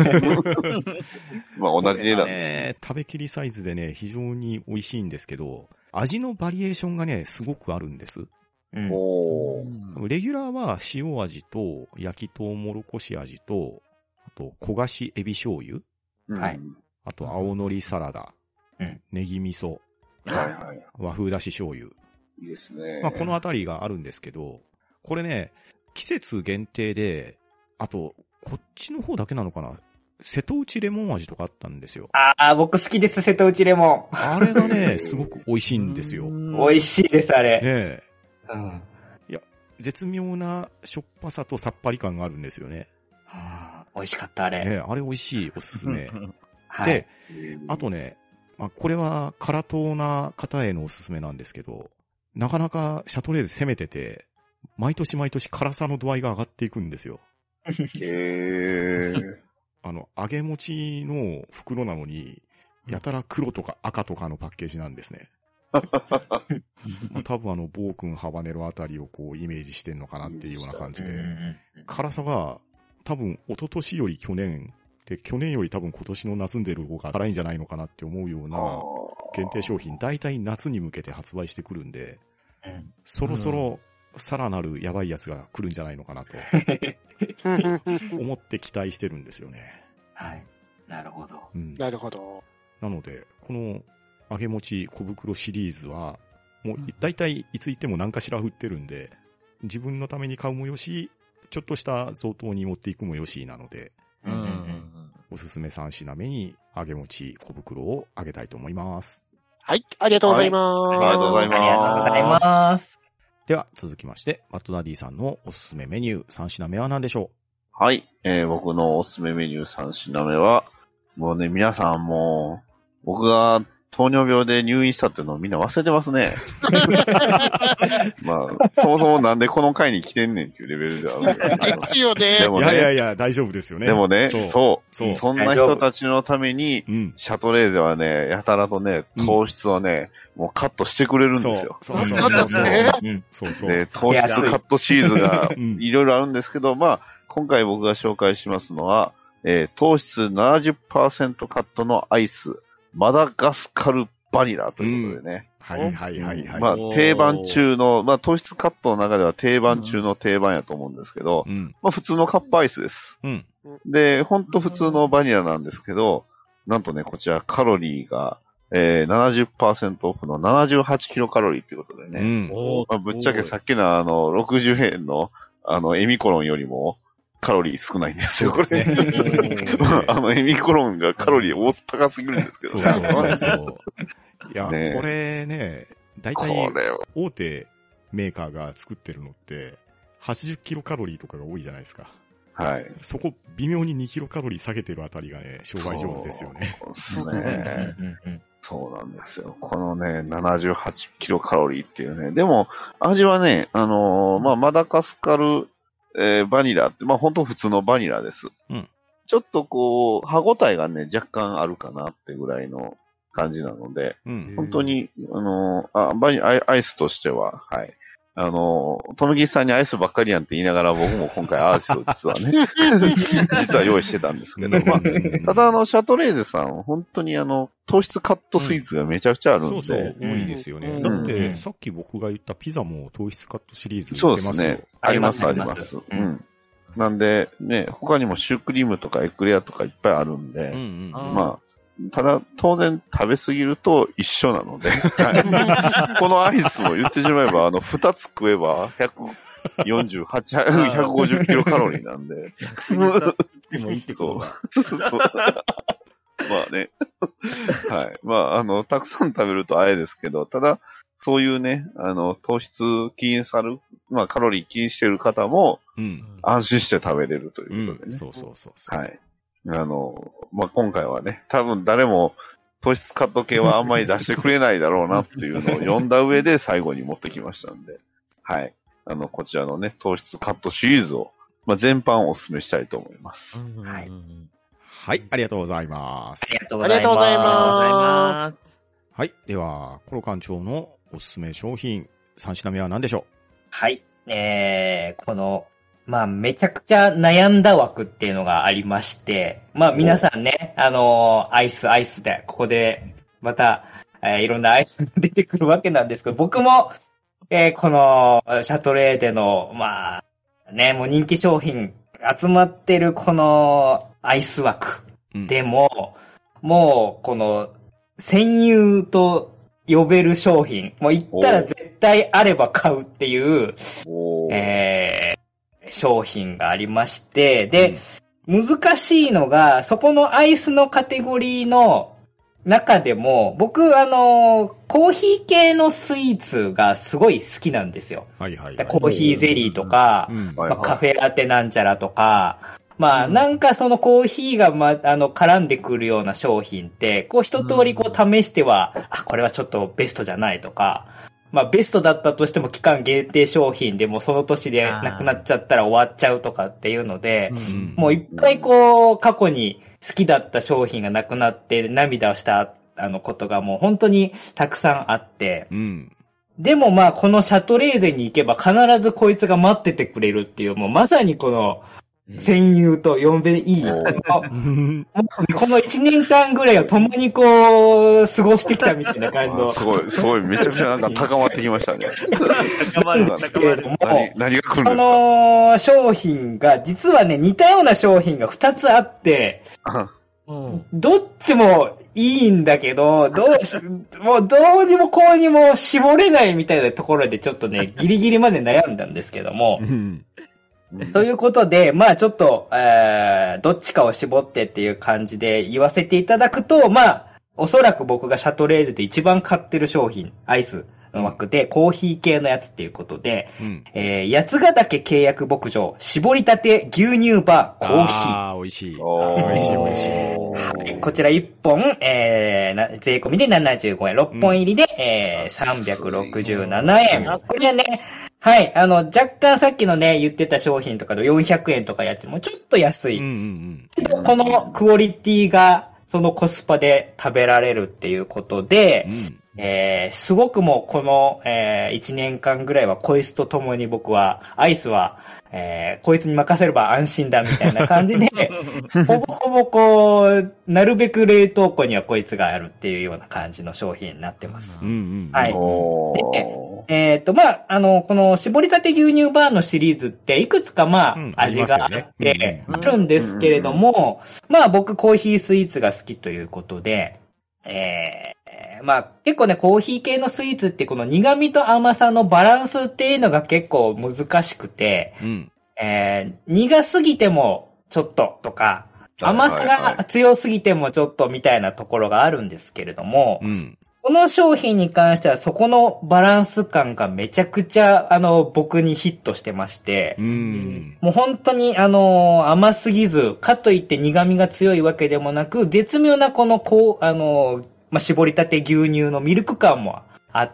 まあ同じ値段ね。食べきりサイズでね、非常に美味しいんですけど、味のバリエーションがね、すごくあるんです。 うん、 おーレギュラーは塩味と焼きとうもろこし味と、あと焦がしエビ醤油、 はい、 あと青のりサラダ、 うん、 ネギ味噌、 はいはい、 和風だし醤油。 いいですね。 まあこのあたりがあるんですけど、これね、季節限定で、あと、こっちの方だけなのかな、 瀬戸内レモン味とかあったんですよ。 ああ、僕好きです、瀬戸内レモン。 あれがね、すごく美味しいんですよ。 美味しいです、あれ。 ねえ。 うん。 いや、絶妙なしょっぱさとさっぱり感があるんですよね。 はあ、美味しかった、あれ。 ねえ、あれ美味しい、おすすめ。 はい、 で、あとね、まあ、これは辛党な方へのおすすめなんですけど、なかなかシャトレーゼ攻めてて、毎年毎年辛さの度合いが上がっていくんですよ。 へー。 あの、揚げ餅の袋なのに、やたら黒とか赤とかのパッケージなんですね。まあ、多分あの、暴君ハバネロあたりをこうイメージしてんのかなっていうような感じで、辛さが多分一昨年より去年、で、去年より多分今年の夏に出る方が辛いんじゃないのかなって思うような限定商品、大体夏に向けて発売してくるんで、うん、そろそろさらなるやばいやつが来るんじゃないのかなと思って期待してるんですよね。 はい。なるほど。 うん、なるほど。 なので、この揚げ餅小袋シリーズは、もう大体いつ行っても何かしら売ってるんで、自分のために買うもよし、ちょっとした贈答に持っていくもよしなので、うんうんうん、おすすめさん品目に揚げ餅小袋をあげたいと思います。 はい、ありがとうございます。 はい、ありがとうございます。 ありがとうございます。 では続きまして、マットダディさんのおすすめメニューさん品目は何でしょう？ はい、えー、僕のおすすめメニューさん品目は、もうね、皆さんもう、僕が糖尿病で入院したっていうのをみんな忘れてますね。まあ、そもそもなんでこの回に来てんねんっていうレベルではあるんですけど。 ですよね。 でもね。 いやいやいや、大丈夫ですよね。 でもね、そう。そう。 そうそんな人たちのために、うん、シャトレーゼはね、やたらとね、糖質をね、うん、もうカットしてくれるんですよ。 そうそうそうそう。 そうそう。で、糖質カットシーズがいろいろあるんですけど、まあ、今回僕が紹介しますのは、えー、糖質 ななじゅっパーセント カットのアイス、マダガスカルバニラということでね。 うん、はいはいはいはい。 まあ、定番中の、まあ、糖質カットの中では定番中の定番やと思うんですけど、うん、まあ、普通のカップアイスです。うん、で、ほんと普通のバニラなんですけど、なんとね、こちらカロリーが、えー、ななじゅっパーセント オフのななじゅうはちキロカロリーということでね。うんまあ、ぶっちゃけさっきのあの、ろくじゅうえんの、あの、エミコロンよりも、カロリー少ないんですよ、これ。あの、エミコロンがカロリー大高すぎるんですけどね。 そうそうそう。いや、ね、これね、大体、大手メーカーが作ってるのって、はちじゅっキロカロリーとかが多いじゃないですか。 はい。 そこ、微妙ににキロカロリー下げてるあたりがね、商売上手ですよね。 そうですね。そうなんですよ。このね、ななじゅうはちキロカロリーっていうね。でも、味はね、あのー、まあ、マダガスカル、えー、バニラって、まあ、本当普通のバニラです。うん。ちょっとこう、歯応えがね、若干あるかなってぐらいの感じなので、うん、本当に、あのー、あ、バニラ、アイスとしては、はい。あのー、とめきさんにアイスばっかりやんって言いながら僕も今回アイスを実はね、実は用意してたんですけど、まあ、ただあの、シャトレーゼさん、本当にあの、糖質カットスイーツがめちゃくちゃあるんで。うん、 そうそう、多いですよね。うん、だって、さっき僕が言ったピザも糖質カットシリーズ売ってますよ。 そうですね。あります、あります。うん。なんで、ね、他にもシュークリームとかエクレアとかいっぱいあるんで、うんうん、まあ、ただ、当然食べ過ぎると一緒なので、はい、このアイスも言ってしまえば、あの、二つ食えばひゃくよんじゅうはち、ひゃくごじゅっキロカロリーなんで。 でもいいってことが。 そうそうまあね。はい。まあ、あの、たくさん食べるとあれですけど、ただ、そういうね、あの、糖質気にさる、まあ、カロリー気にしてる方も、うん、安心して食べれるということでね。 うん、そうそうそうそう。 はい。あの、まあ、今回はね、多分誰も糖質カット系はあんまり出してくれないだろうなっていうのを読んだ上で最後に持ってきましたんで、はい。あの、こちらのね、糖質カットシリーズを、まあ、全般お勧めしたいと思います。 はい。 はい、ありがとうございます。 ありがとうございます。ありがとうございます。 はい。では、コロ館長のおすすめ商品、さん品目は何でしょう？ はい。えー、この、まあ、めちゃくちゃ悩んだ枠っていうのがありまして、まあ、皆さんね、あのー、アイス、アイスで、ここで、また、えー、いろんなアイスが出てくるわけなんですけど、僕も、えー、この、シャトレーゼの、まあ、ね、もう人気商品、集まってるこの、アイス枠。うん、でも、もう、この、戦友と呼べる商品、もう言ったら絶対あれば買うっていう、えー、商品がありまして、で、 難しいのが、そこのアイスのカテゴリーの中でも、僕、あの、コーヒー系のスイーツがすごい好きなんですよ。 はいはい、はい。 コーヒーゼリーとか、 うんまあ、カフェラテなんちゃらとか、まあ、なんかそのコーヒーがま、あの、絡んでくるような商品って、こう一通りこう試しては、あ、これはちょっとベストじゃないとか、まあ、ベストだったとしても期間限定商品でもその年でなくなっちゃったら終わっちゃうとかっていうので、もういっぱいこう、過去に好きだった商品がなくなって涙をしたあのことがもう本当にたくさんあって、 うん、でもまあ、このシャトレーゼに行けば必ずこいつが待っててくれるっていう、もうまさにこの、戦友と呼んでいい。この一年間ぐらいを共にこう、過ごしてきたみたいな感じの。 すごい、すごい、めちゃくちゃなんか高まってきましたね。 高まるんですけれども、 何、何が来るんですか？ その商品が、実はね、似たような商品が二つあって、どっちもいいんだけど、どうし、もうどうにもこうにも絞れないみたいなところでちょっとね、ギリギリまで悩んだんですけども、ということで、まあちょっと、えー、どっちかを絞ってっていう感じで言わせていただくと、まあ、おそらく僕がシャトレーゼで一番買ってる商品、アイスの枠で、コーヒー系のやつっていうことで、うん、えー、八ヶ岳契約牧場、絞りたて牛乳バーコーヒー。 ああ、美味しい。美味しい美味しい。 はい、こちらいっぽん、えー、税込みでななじゅうごえん、ろっぽん入りで、うん、えー、さんびゃくろくじゅうななえん。これはね、はい。あの、若干さっきのね、言ってた商品とかのよんひゃくえんとかやつもちょっと安い。うんうんうん、このクオリティが、そのコスパで食べられるっていうことで、うんえー、すごくもうこの、えー、いちねんかんぐらいはこいつと共に僕は、アイスは、えー、こいつに任せれば安心だみたいな感じで、ほぼほぼこう、なるべく冷凍庫にはこいつがあるっていうような感じの商品になってます。うんうん、はい。でえっ、ー、と、まあ、あの、この絞りたて牛乳バーのシリーズっていくつかまあ、うん、味があってあるんですけれども、まあ僕コーヒースイーツが好きということで、えーまあ結構ね、コーヒー系のスイーツってこの苦味と甘さのバランスっていうのが結構難しくて、うんえー、苦すぎてもちょっととか、甘さが強すぎてもちょっとみたいなところがあるんですけれども、うん、この商品に関してはそこのバランス感がめちゃくちゃあの僕にヒットしてまして、うん、もう本当にあの甘すぎず、かといって苦味が強いわけでもなく、絶妙なこのこう、あのまあ、絞りたて牛乳のミルク感もあって、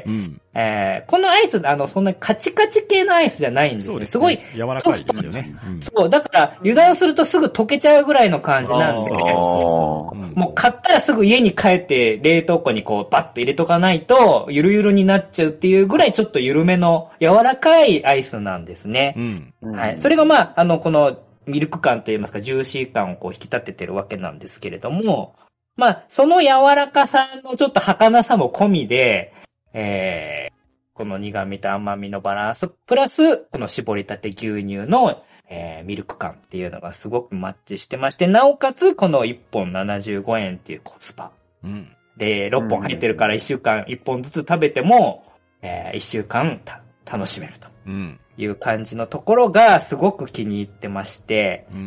うんえー、このアイス、あの、そんなカチカチ系のアイスじゃないんですよ。そうですね、すごい。 柔らかいですよね。 うん、そう、だから油断するとすぐ溶けちゃうぐらいの感じなんで、そうそうそうもう買ったらすぐ家に帰って冷凍庫にこうバッと入れとかないと、ゆるゆるになっちゃうっていうぐらいちょっと緩めの柔らかいアイスなんですね。うん、はい。それがまあ、あの、このミルク感といいますか、ジューシー感をこう引き立ててるわけなんですけれども、まあ、その柔らかさのちょっと儚さも込みで、えー、この苦味と甘みのバランス、プラス、この絞りたて牛乳の、えー、ミルク感っていうのがすごくマッチしてまして、なおかつ、このいっぽんななじゅうごえんっていうコスパ。うん、で、ろっぽん入ってるからいっしゅうかんいっぽんずつ食べても、えー、いっしゅうかんた楽しめると。うんいう感じのところがすごく気に入ってまして、うんうんうん、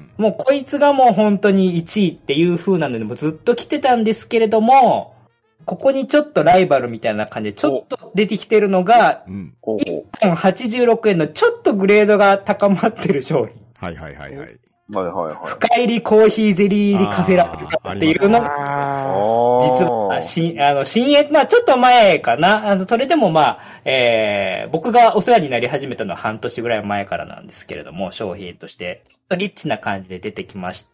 もうこいつがもう本当にいちいっていう風なのでもずっと来てたんですけれども、ここにちょっとライバルみたいな感じでちょっと出てきてるのが、いっぽんはちじゅうろくえんのちょっとグレードが高まってる商品。 はいはいはいはい。 はいはいはい。 深入りコーヒーゼリー入りカフェラテっていうのが、実は、新、あの、新鋭、まあちょっと前かな。あの、それでもまあ、えー、僕がお世話になり始めたのは半年ぐらい前からなんですけれども、商品として、リッチな感じで出てきまして、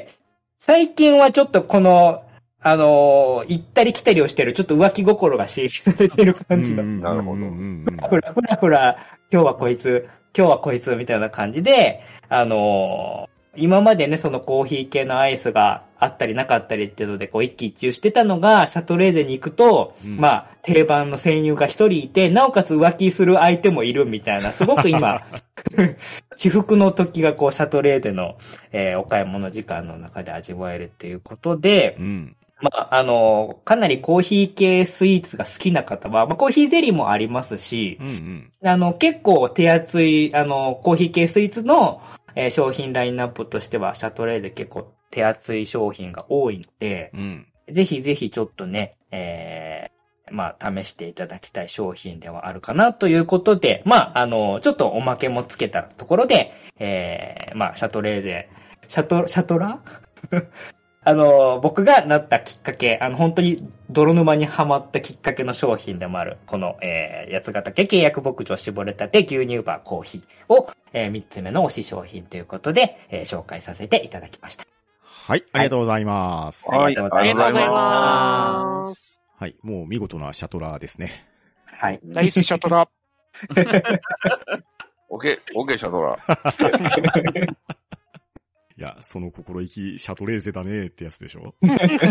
最近はちょっとこの、あのー、行ったり来たりをしてる、ちょっと浮気心が刺激されてる感じの。 なるほど。 ふらふらふら、今日はこいつ、今日はこいつみたいな感じで、あのー、今までね、そのコーヒー系のアイスがあったりなかったりっていうので、こう一喜一憂してたのが、シャトレーゼに行くと、うん、まあ、定番の戦友が一人いて、なおかつ浮気する相手もいるみたいな、すごく今、至福の時がこう、シャトレーゼの、えー、お買い物時間の中で味わえるっていうことで、うんまあ、あの、かなりコーヒー系スイーツが好きな方は、まあ、コーヒーゼリーもありますし、うんうん、あの、結構手厚い、あの、コーヒー系スイーツの、 えー商品ラインナップとしては、シャトレーゼ結構手厚い商品が多いので、 うん。 ぜひぜひちょっとね、えー、まあ、試していただきたい商品ではあるかなということで、まあ、あの、ちょっとおまけもつけたところで、えー、まあ、シャトレーゼ、シャト、シャトラあの、僕がなったきっかけ、あの、本当に泥沼にはまったきっかけの商品でもある、この、えー、八ヶ岳契約牧場絞れたて牛乳バーコーヒーを、えー、三つ目の推し商品ということで、えー、紹介させていただきました。 はい、ありがとうございます。 はい、 ありがとうございますありがとうございます。 はい、もう見事なシャトラーですね。 はい。 ナイスシャトラ。 オッケー、オッケー、シャトラ。 いや、その心意気、シャトレーゼだねってやつでしょ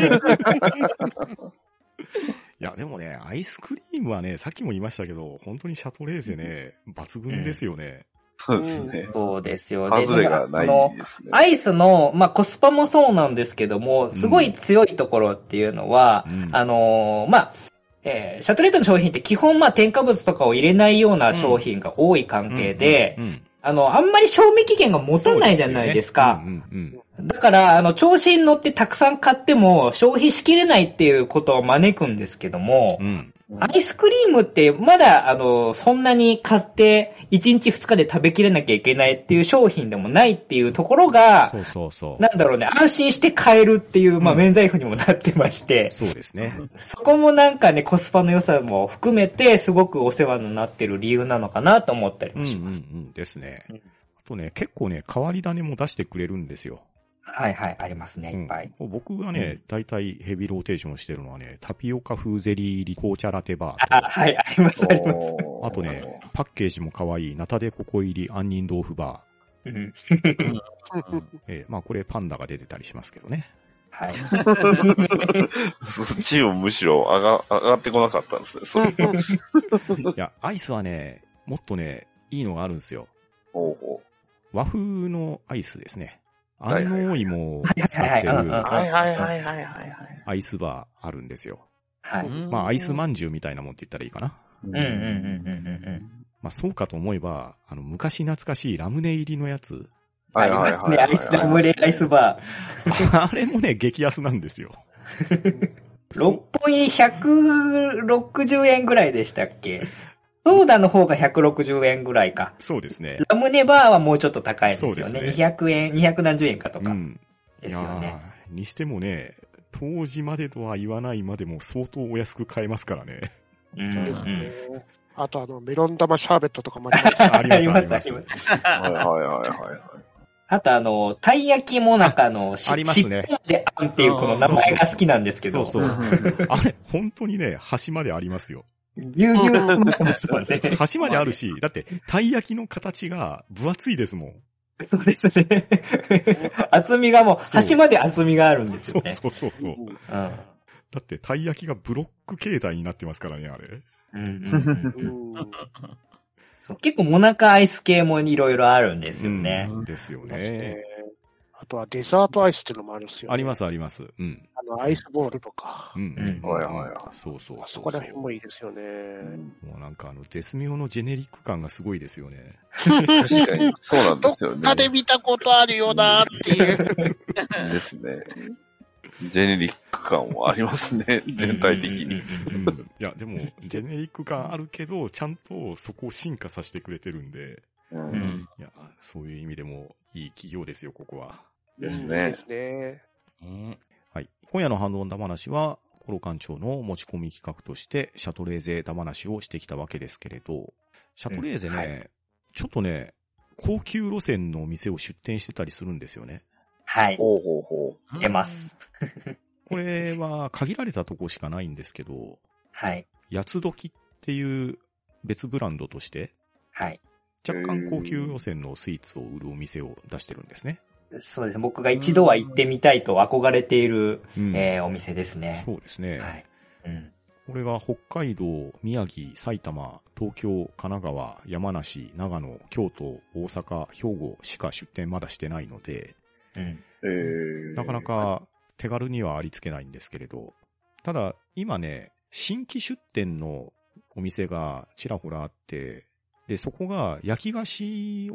いや、でもね、アイスクリームはね、さっきも言いましたけど、本当にシャトレーゼね、抜群ですよね。 そうですね。 そうですよ。 外れがないであのですね。 アイスの、まあ、コスパもそうなんですけども、すごい強いところっていうのは、 うんあのーまあ、えーシャトレーゼの商品って基本、まあ、添加物とかを入れないような商品が多い関係で、 うんうんうんあの、あんまり賞味期限が持たないじゃないですか。 そうですよねうんうんだから、あの、調子に乗ってたくさん買っても消費しきれないっていうことを招くんですけども、 うん。うんアイスクリームってまだ、あの、そんなに買っていちにちふつかで食べきれなきゃいけないっていう商品でもないっていうところが、 そうそうそう。 なんだろうね、安心して買えるっていう、まあ、 うん免罪符にもなってまして、 そうですね。 そこもなんかね、コスパの良さも含めて、すごくお世話になってる理由なのかなと思ったりうんうんもします。 うんですね。あとね、結構ね、変わり種も出してくれるんですよ。 はいはい、ありますね、いっぱい。 うん、僕がね、大体ヘビーローテーションしてるのはね、タピオカ風ゼリー入り紅茶ラテバーあ、はい、あります、あります。 おーあとね、パッケージも可愛いナタデココ入り杏仁豆腐バうんうんー。えーまあこれパンダが出てたりしますけどね。 はい。 そっちをむしろ上が上がってこなかったんですね、それ。 いや、アイスはね、もっとね、いいのがあるんですよ。 ほうほ和風のアイスですね。 はいはい安納芋を使はいってるはいはいうんうんはいはいはいはいはい。 アイスバーあるんですよ。 はい。 まあアイスまんじゅうみたいなもんって言ったらいいかな。 う。 うんうんうんうんうんまあそうかと思えば、あの昔懐かしいラムネ入りのやつ。 ありますね、アイスラムネアイスバあれもね、激安なんですよ。 ー。ろっぽん入りひゃくろくじゅうえんぐらいでしたっけ？ソーダの方がひゃくろくじゅうえんぐらいか。 そうですね。 ラムネバーはもうちょっと高いですよね。 そうですねにひゃくえん、にひゃくなんじゅうえんかとか。 うん。 ですよね。 いやーにしてもね、当時までとは言わないまでも相当お安く買えますからね。 うんですねうん。 あとあの、メロン玉シャーベットとかもあります。 ありますあります、 ありまありますす。 はいはいはいはい。 あとあの、たい焼きもなかのし、 ありますねしっぽんであんっていうこの名前が好きなんですけど。 そうそう。あれ、本当にね、端までありますよ。 牛乳のですもんね。 端まであるし、だって、たい焼きの形が分厚いですもん。 そうですね。厚みがもう、 そう端まで厚みがあるんですそうよね。 そうそうそう。 うん。 だって、たい焼きがブロック形態になってますからね、あれ。 うんうんうんうんそう結構モナカアイス系もいろいろあるんですよね。 うんですよですね。 ね。あとはデザートアイスっていうのもあるんですよ、ね。 ありますあります。うん。 あの、アイスボールとか。 うん。 うんはいはいはいそうそうそう。 あそこら辺もいいですよね。 もうなんかあの、絶妙のジェネリック感がすごいですよね。 確かに。そうなんどっですよね。 かで見たことあるよなっていう。 ですね。ジェネリック感もありますね。全体的に。 うん。いや、でも、ジェネリック感あるけど、ちゃんとそこを進化させてくれてるんで、 う。 うんん。 いや、そういう意味でもいい企業ですよ、ここは。 ですねで。すね。 うんはい。今夜のハンドオンダ話は、コロ館長の持ち込み企画として、シャトレーゼダ話をしてきたわけですけれど、シャトレーゼね、 うんはいちょっとね、高級路線のお店を出店してたりするんですよね。 はい。 ほうほうほ出ます。 これは限られたとこしかないんですけど、 はい。 やつ時っていう別ブランドとして、 はい。 若干高級路線のスイーツを売るお店を出してるんですね。 そうですね。僕が一度は行ってみたいと憧れている、 うんえーお店ですね。 そうですね。 はい。うん。 これが北海道、宮城、埼玉、東京、神奈川、山梨、長野、京都、大阪、兵庫しか出店まだしてないので、 うん。 う。えー。 なかなか手軽にはありつけないんですけれど、ただ今ね、新規出店のお店がちらほらあって、で、そこが焼き菓子を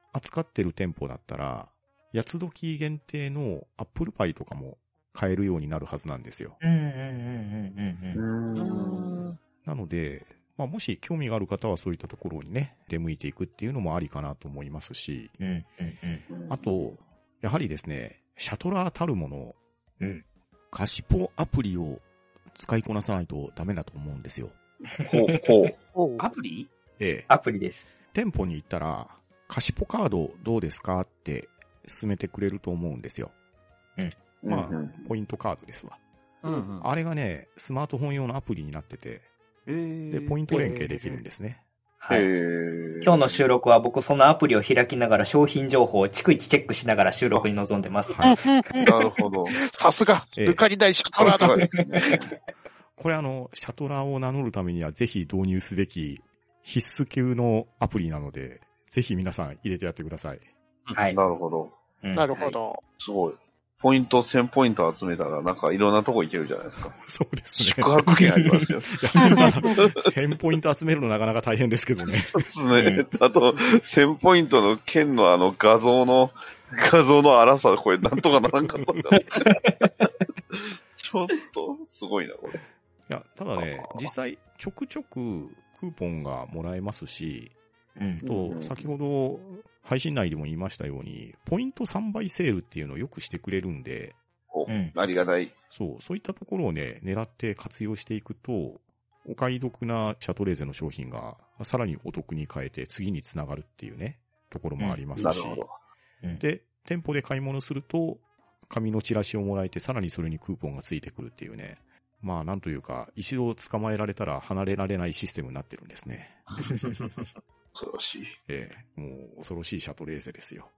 扱ってる店舗だったら、八つ時限定のアップルパイとかも買えるようになるはずなんですよ。 うんうんうんうんうんうん。 なので、まあ、もし興味がある方はそういったところにね、出向いていくっていうのもありかなと思いますし、 うんうんうん。 あと、やはりですね、シャトラーたるもの、 うん。 カシポアプリを使いこなさないとダメだと思うんですよ。 ほう、ほう。 おうアプリええ。 アプリです。 店舗に行ったら、カシポカードどうですかって勧めてくれると思うんですよ。まあ、 うんうんポイントカードですわ。 うんうん。 あれがね、スマートフォン用のアプリになってて、 えーで、ポイント連携できるんですね。 はい。 へー今日の収録は僕そのアプリを開きながら商品情報を逐一チェックしながら収録に臨んでます。 はい。 なるほど。 さすが、 ええ抜かりないシャトラーだ。 さすがですね。 これあの、シャトラーを名乗るためにはぜひ導入すべき必須級のアプリなので、ぜひ皆さん入れてやってください。 はい。 なるほど。 うんなるほど。 すごい。ポイント、せんポイント集めたら、なんかいろんなとこ行けるじゃないですか。 そうですね。 宿泊券ありますよ。 せんポイント集めるのなかなか大変ですけどね。 そうですね。あと、せんポイントの券のあの画像の、画像の荒さ、これなんとかならんかったんだ。ちょっと、すごいな、これ。 いや、ただね、実際、ちょくちょくクーポンがもらえますし、 うん。 と、先ほど配信内でも言いましたように、ポイントさんばいセールっていうのをよくしてくれるんで、 お、 うんありがたい。 そう、そういったところをね、狙って活用していくと、お買い得なシャトレーゼの商品がさらにお得に変えて次につながるっていうね、ところもありますし、 なるほど。 うんで、店舗で買い物すると、紙のチラシをもらえてさらにそれにクーポンがついてくるっていうね、まあなんというか、一度捕まえられたら離れられないシステムになってるんですね。 恐ろしい。 ええ、もう恐ろしいシャトレーゼですよ。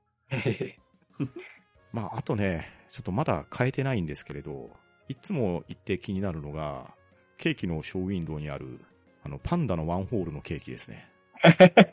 まあ、あとね、ちょっとまだ変えてないんですけれど、いつも行って気になるのが、ケーキのショーウィンドウにある、あの、パンダのワンホールのケーキですね。 あ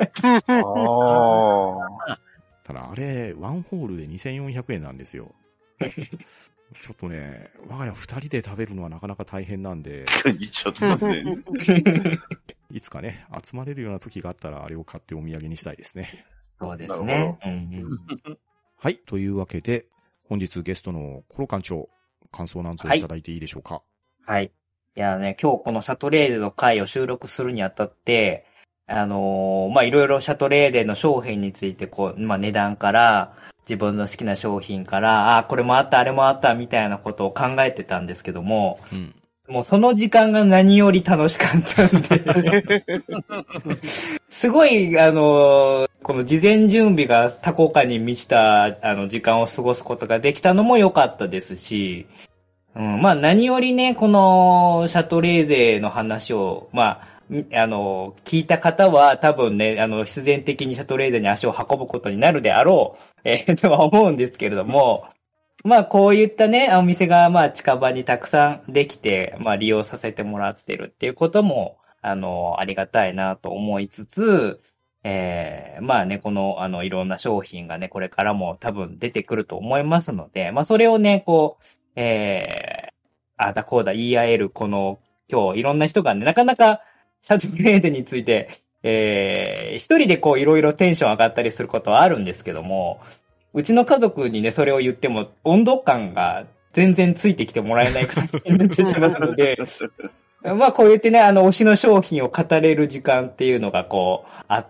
あ。 ただ、あれ、ワンホールでにせんよんひゃくえんなんですよ。ちょっとね、我が家二人で食べるのはなかなか大変なんで、 ちょっと待って。 いつかね、集まれるような時があったら、あれを買ってお土産にしたいですね。 そうですなるね。うんうんはい、というわけで、本日ゲストのコロ館長、感想なんぞをいただいていいでしょうか。 はい。いやね、今日このシャトレーゼの回を収録するにあたって、あのーまあ、いろいろシャトレーゼの商品について、こう、まあ、値段から、自分の好きな商品から、あ、これもあった、あれもあった、みたいなことを考えてたんですけども、 うん。 もうその時間が何より楽しかったんで、すごい、あのーこの事前準備が多幸感に満ちた、あの、時間を過ごすことができたのも良かったですし、うん、まあ何よりね、このシャトレーゼの話を、まあ、あの、聞いた方は多分ね、あの、必然的にシャトレーゼに足を運ぶことになるであろう、えー、とは思うんですけれども、まあこういったね、お店がまあ近場にたくさんできて、まあ利用させてもらってるっていうことも、あの、ありがたいなと思いつつ、えー、まあね、この、あの、いろんな商品がね、これからも多分出てくると思いますので、まあそれをね、こう、えー、あだこうだ言い合える、この、今日いろんな人がね、なかなかシャトレーゼについて、えー、一人でこういろいろテンション上がったりすることはあるんですけども、うちの家族にね、それを言っても温度感が全然ついてきてもらえない感じになってしまうので、まあこう言ってね、あの推しの商品を語れる時間っていうのがこうあって、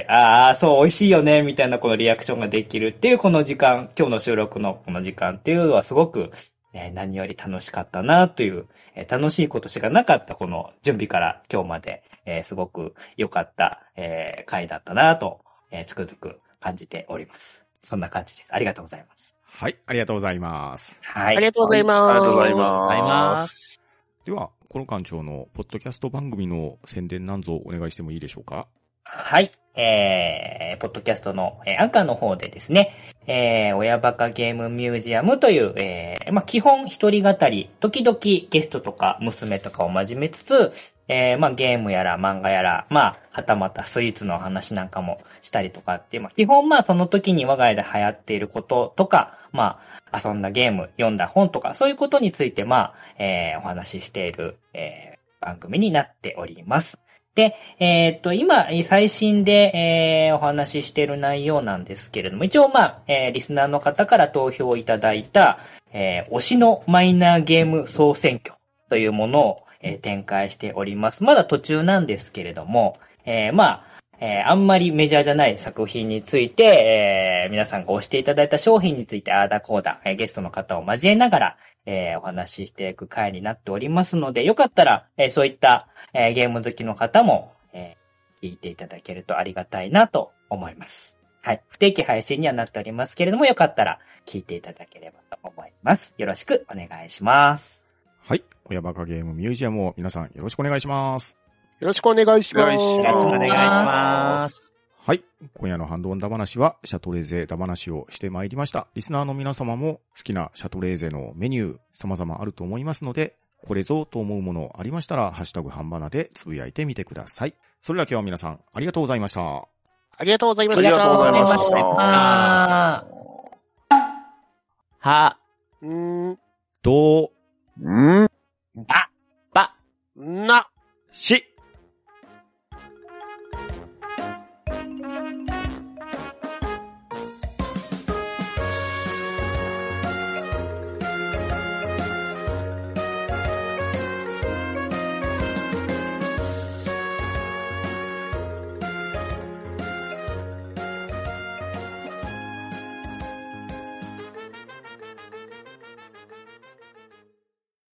ああ、そう美味しいよね、みたいなこのリアクションができるっていうこの時間、今日の収録のこの時間っていうのはすごく、えー何より楽しかったなという、えー楽しいことしかなかったこの準備から今日まで、えーすごく良かった、えー回だったなと、えーつくづく感じております。そんな感じです。ありがとうございます。 はい、ありがとうございます。 はい。 ありがとうございます。 ありがとうございありがとうございま。 ますでは、コロ館長のポッドキャスト番組の宣伝なんぞお願いしてもいいでしょうか。 はい。えー、ポッドキャストの、えー、アンカーの方でですね、えー、親バカゲームミュージアムという、えー、まあ、基本一人語り、時々ゲストとか娘とかを交めつつ、えー、まあ、ゲームやら漫画やら、まあ、はたまたスイーツの話なんかもしたりとかっていう、まあ、基本まあ、その時に我が家で流行っていることとか、まあ、遊んだゲーム、読んだ本とか、そういうことについて、まあ、えー、お話ししている、えー、番組になっております。 で、えっと、今、最新で、えー、お話ししている内容なんですけれども、一応、まあ、えー、リスナーの方から投票いただいた、えー、推しのマイナーゲーム総選挙というものを、えー、展開しております。まだ途中なんですけれども、えー、まあ、えー、あんまりメジャーじゃない作品について、えー、皆さんが推していただいた商品について、あーだこーだ、えー、ゲストの方を交えながら、えー、お話ししていく回になっておりますので、よかったら、えー、そういった、えー、ゲーム好きの方も、えー、聞いていただけるとありがたいなと思います。はい。不定期配信にはなっておりますけれども、よかったら聞いていただければと思います。よろしくお願いします。 はい。親バカゲームミュージアムを皆さんよろしくお願いします。 よろしくお願いします。 よろしくお願いします。 はい。今夜のハンドオンダ話は、シャトレーゼダ話をしてまいりました。リスナーの皆様も好きなシャトレーゼのメニュー様々あると思いますので、これぞと思うものありましたら、ハッシュタグハンバナでつぶやいてみてください。それでは今日は皆さん、ありがとうございました。 ありがとうございました。 ありがとうございました。 あは、 うーん、 どう、 うんば、ば、 な、 し、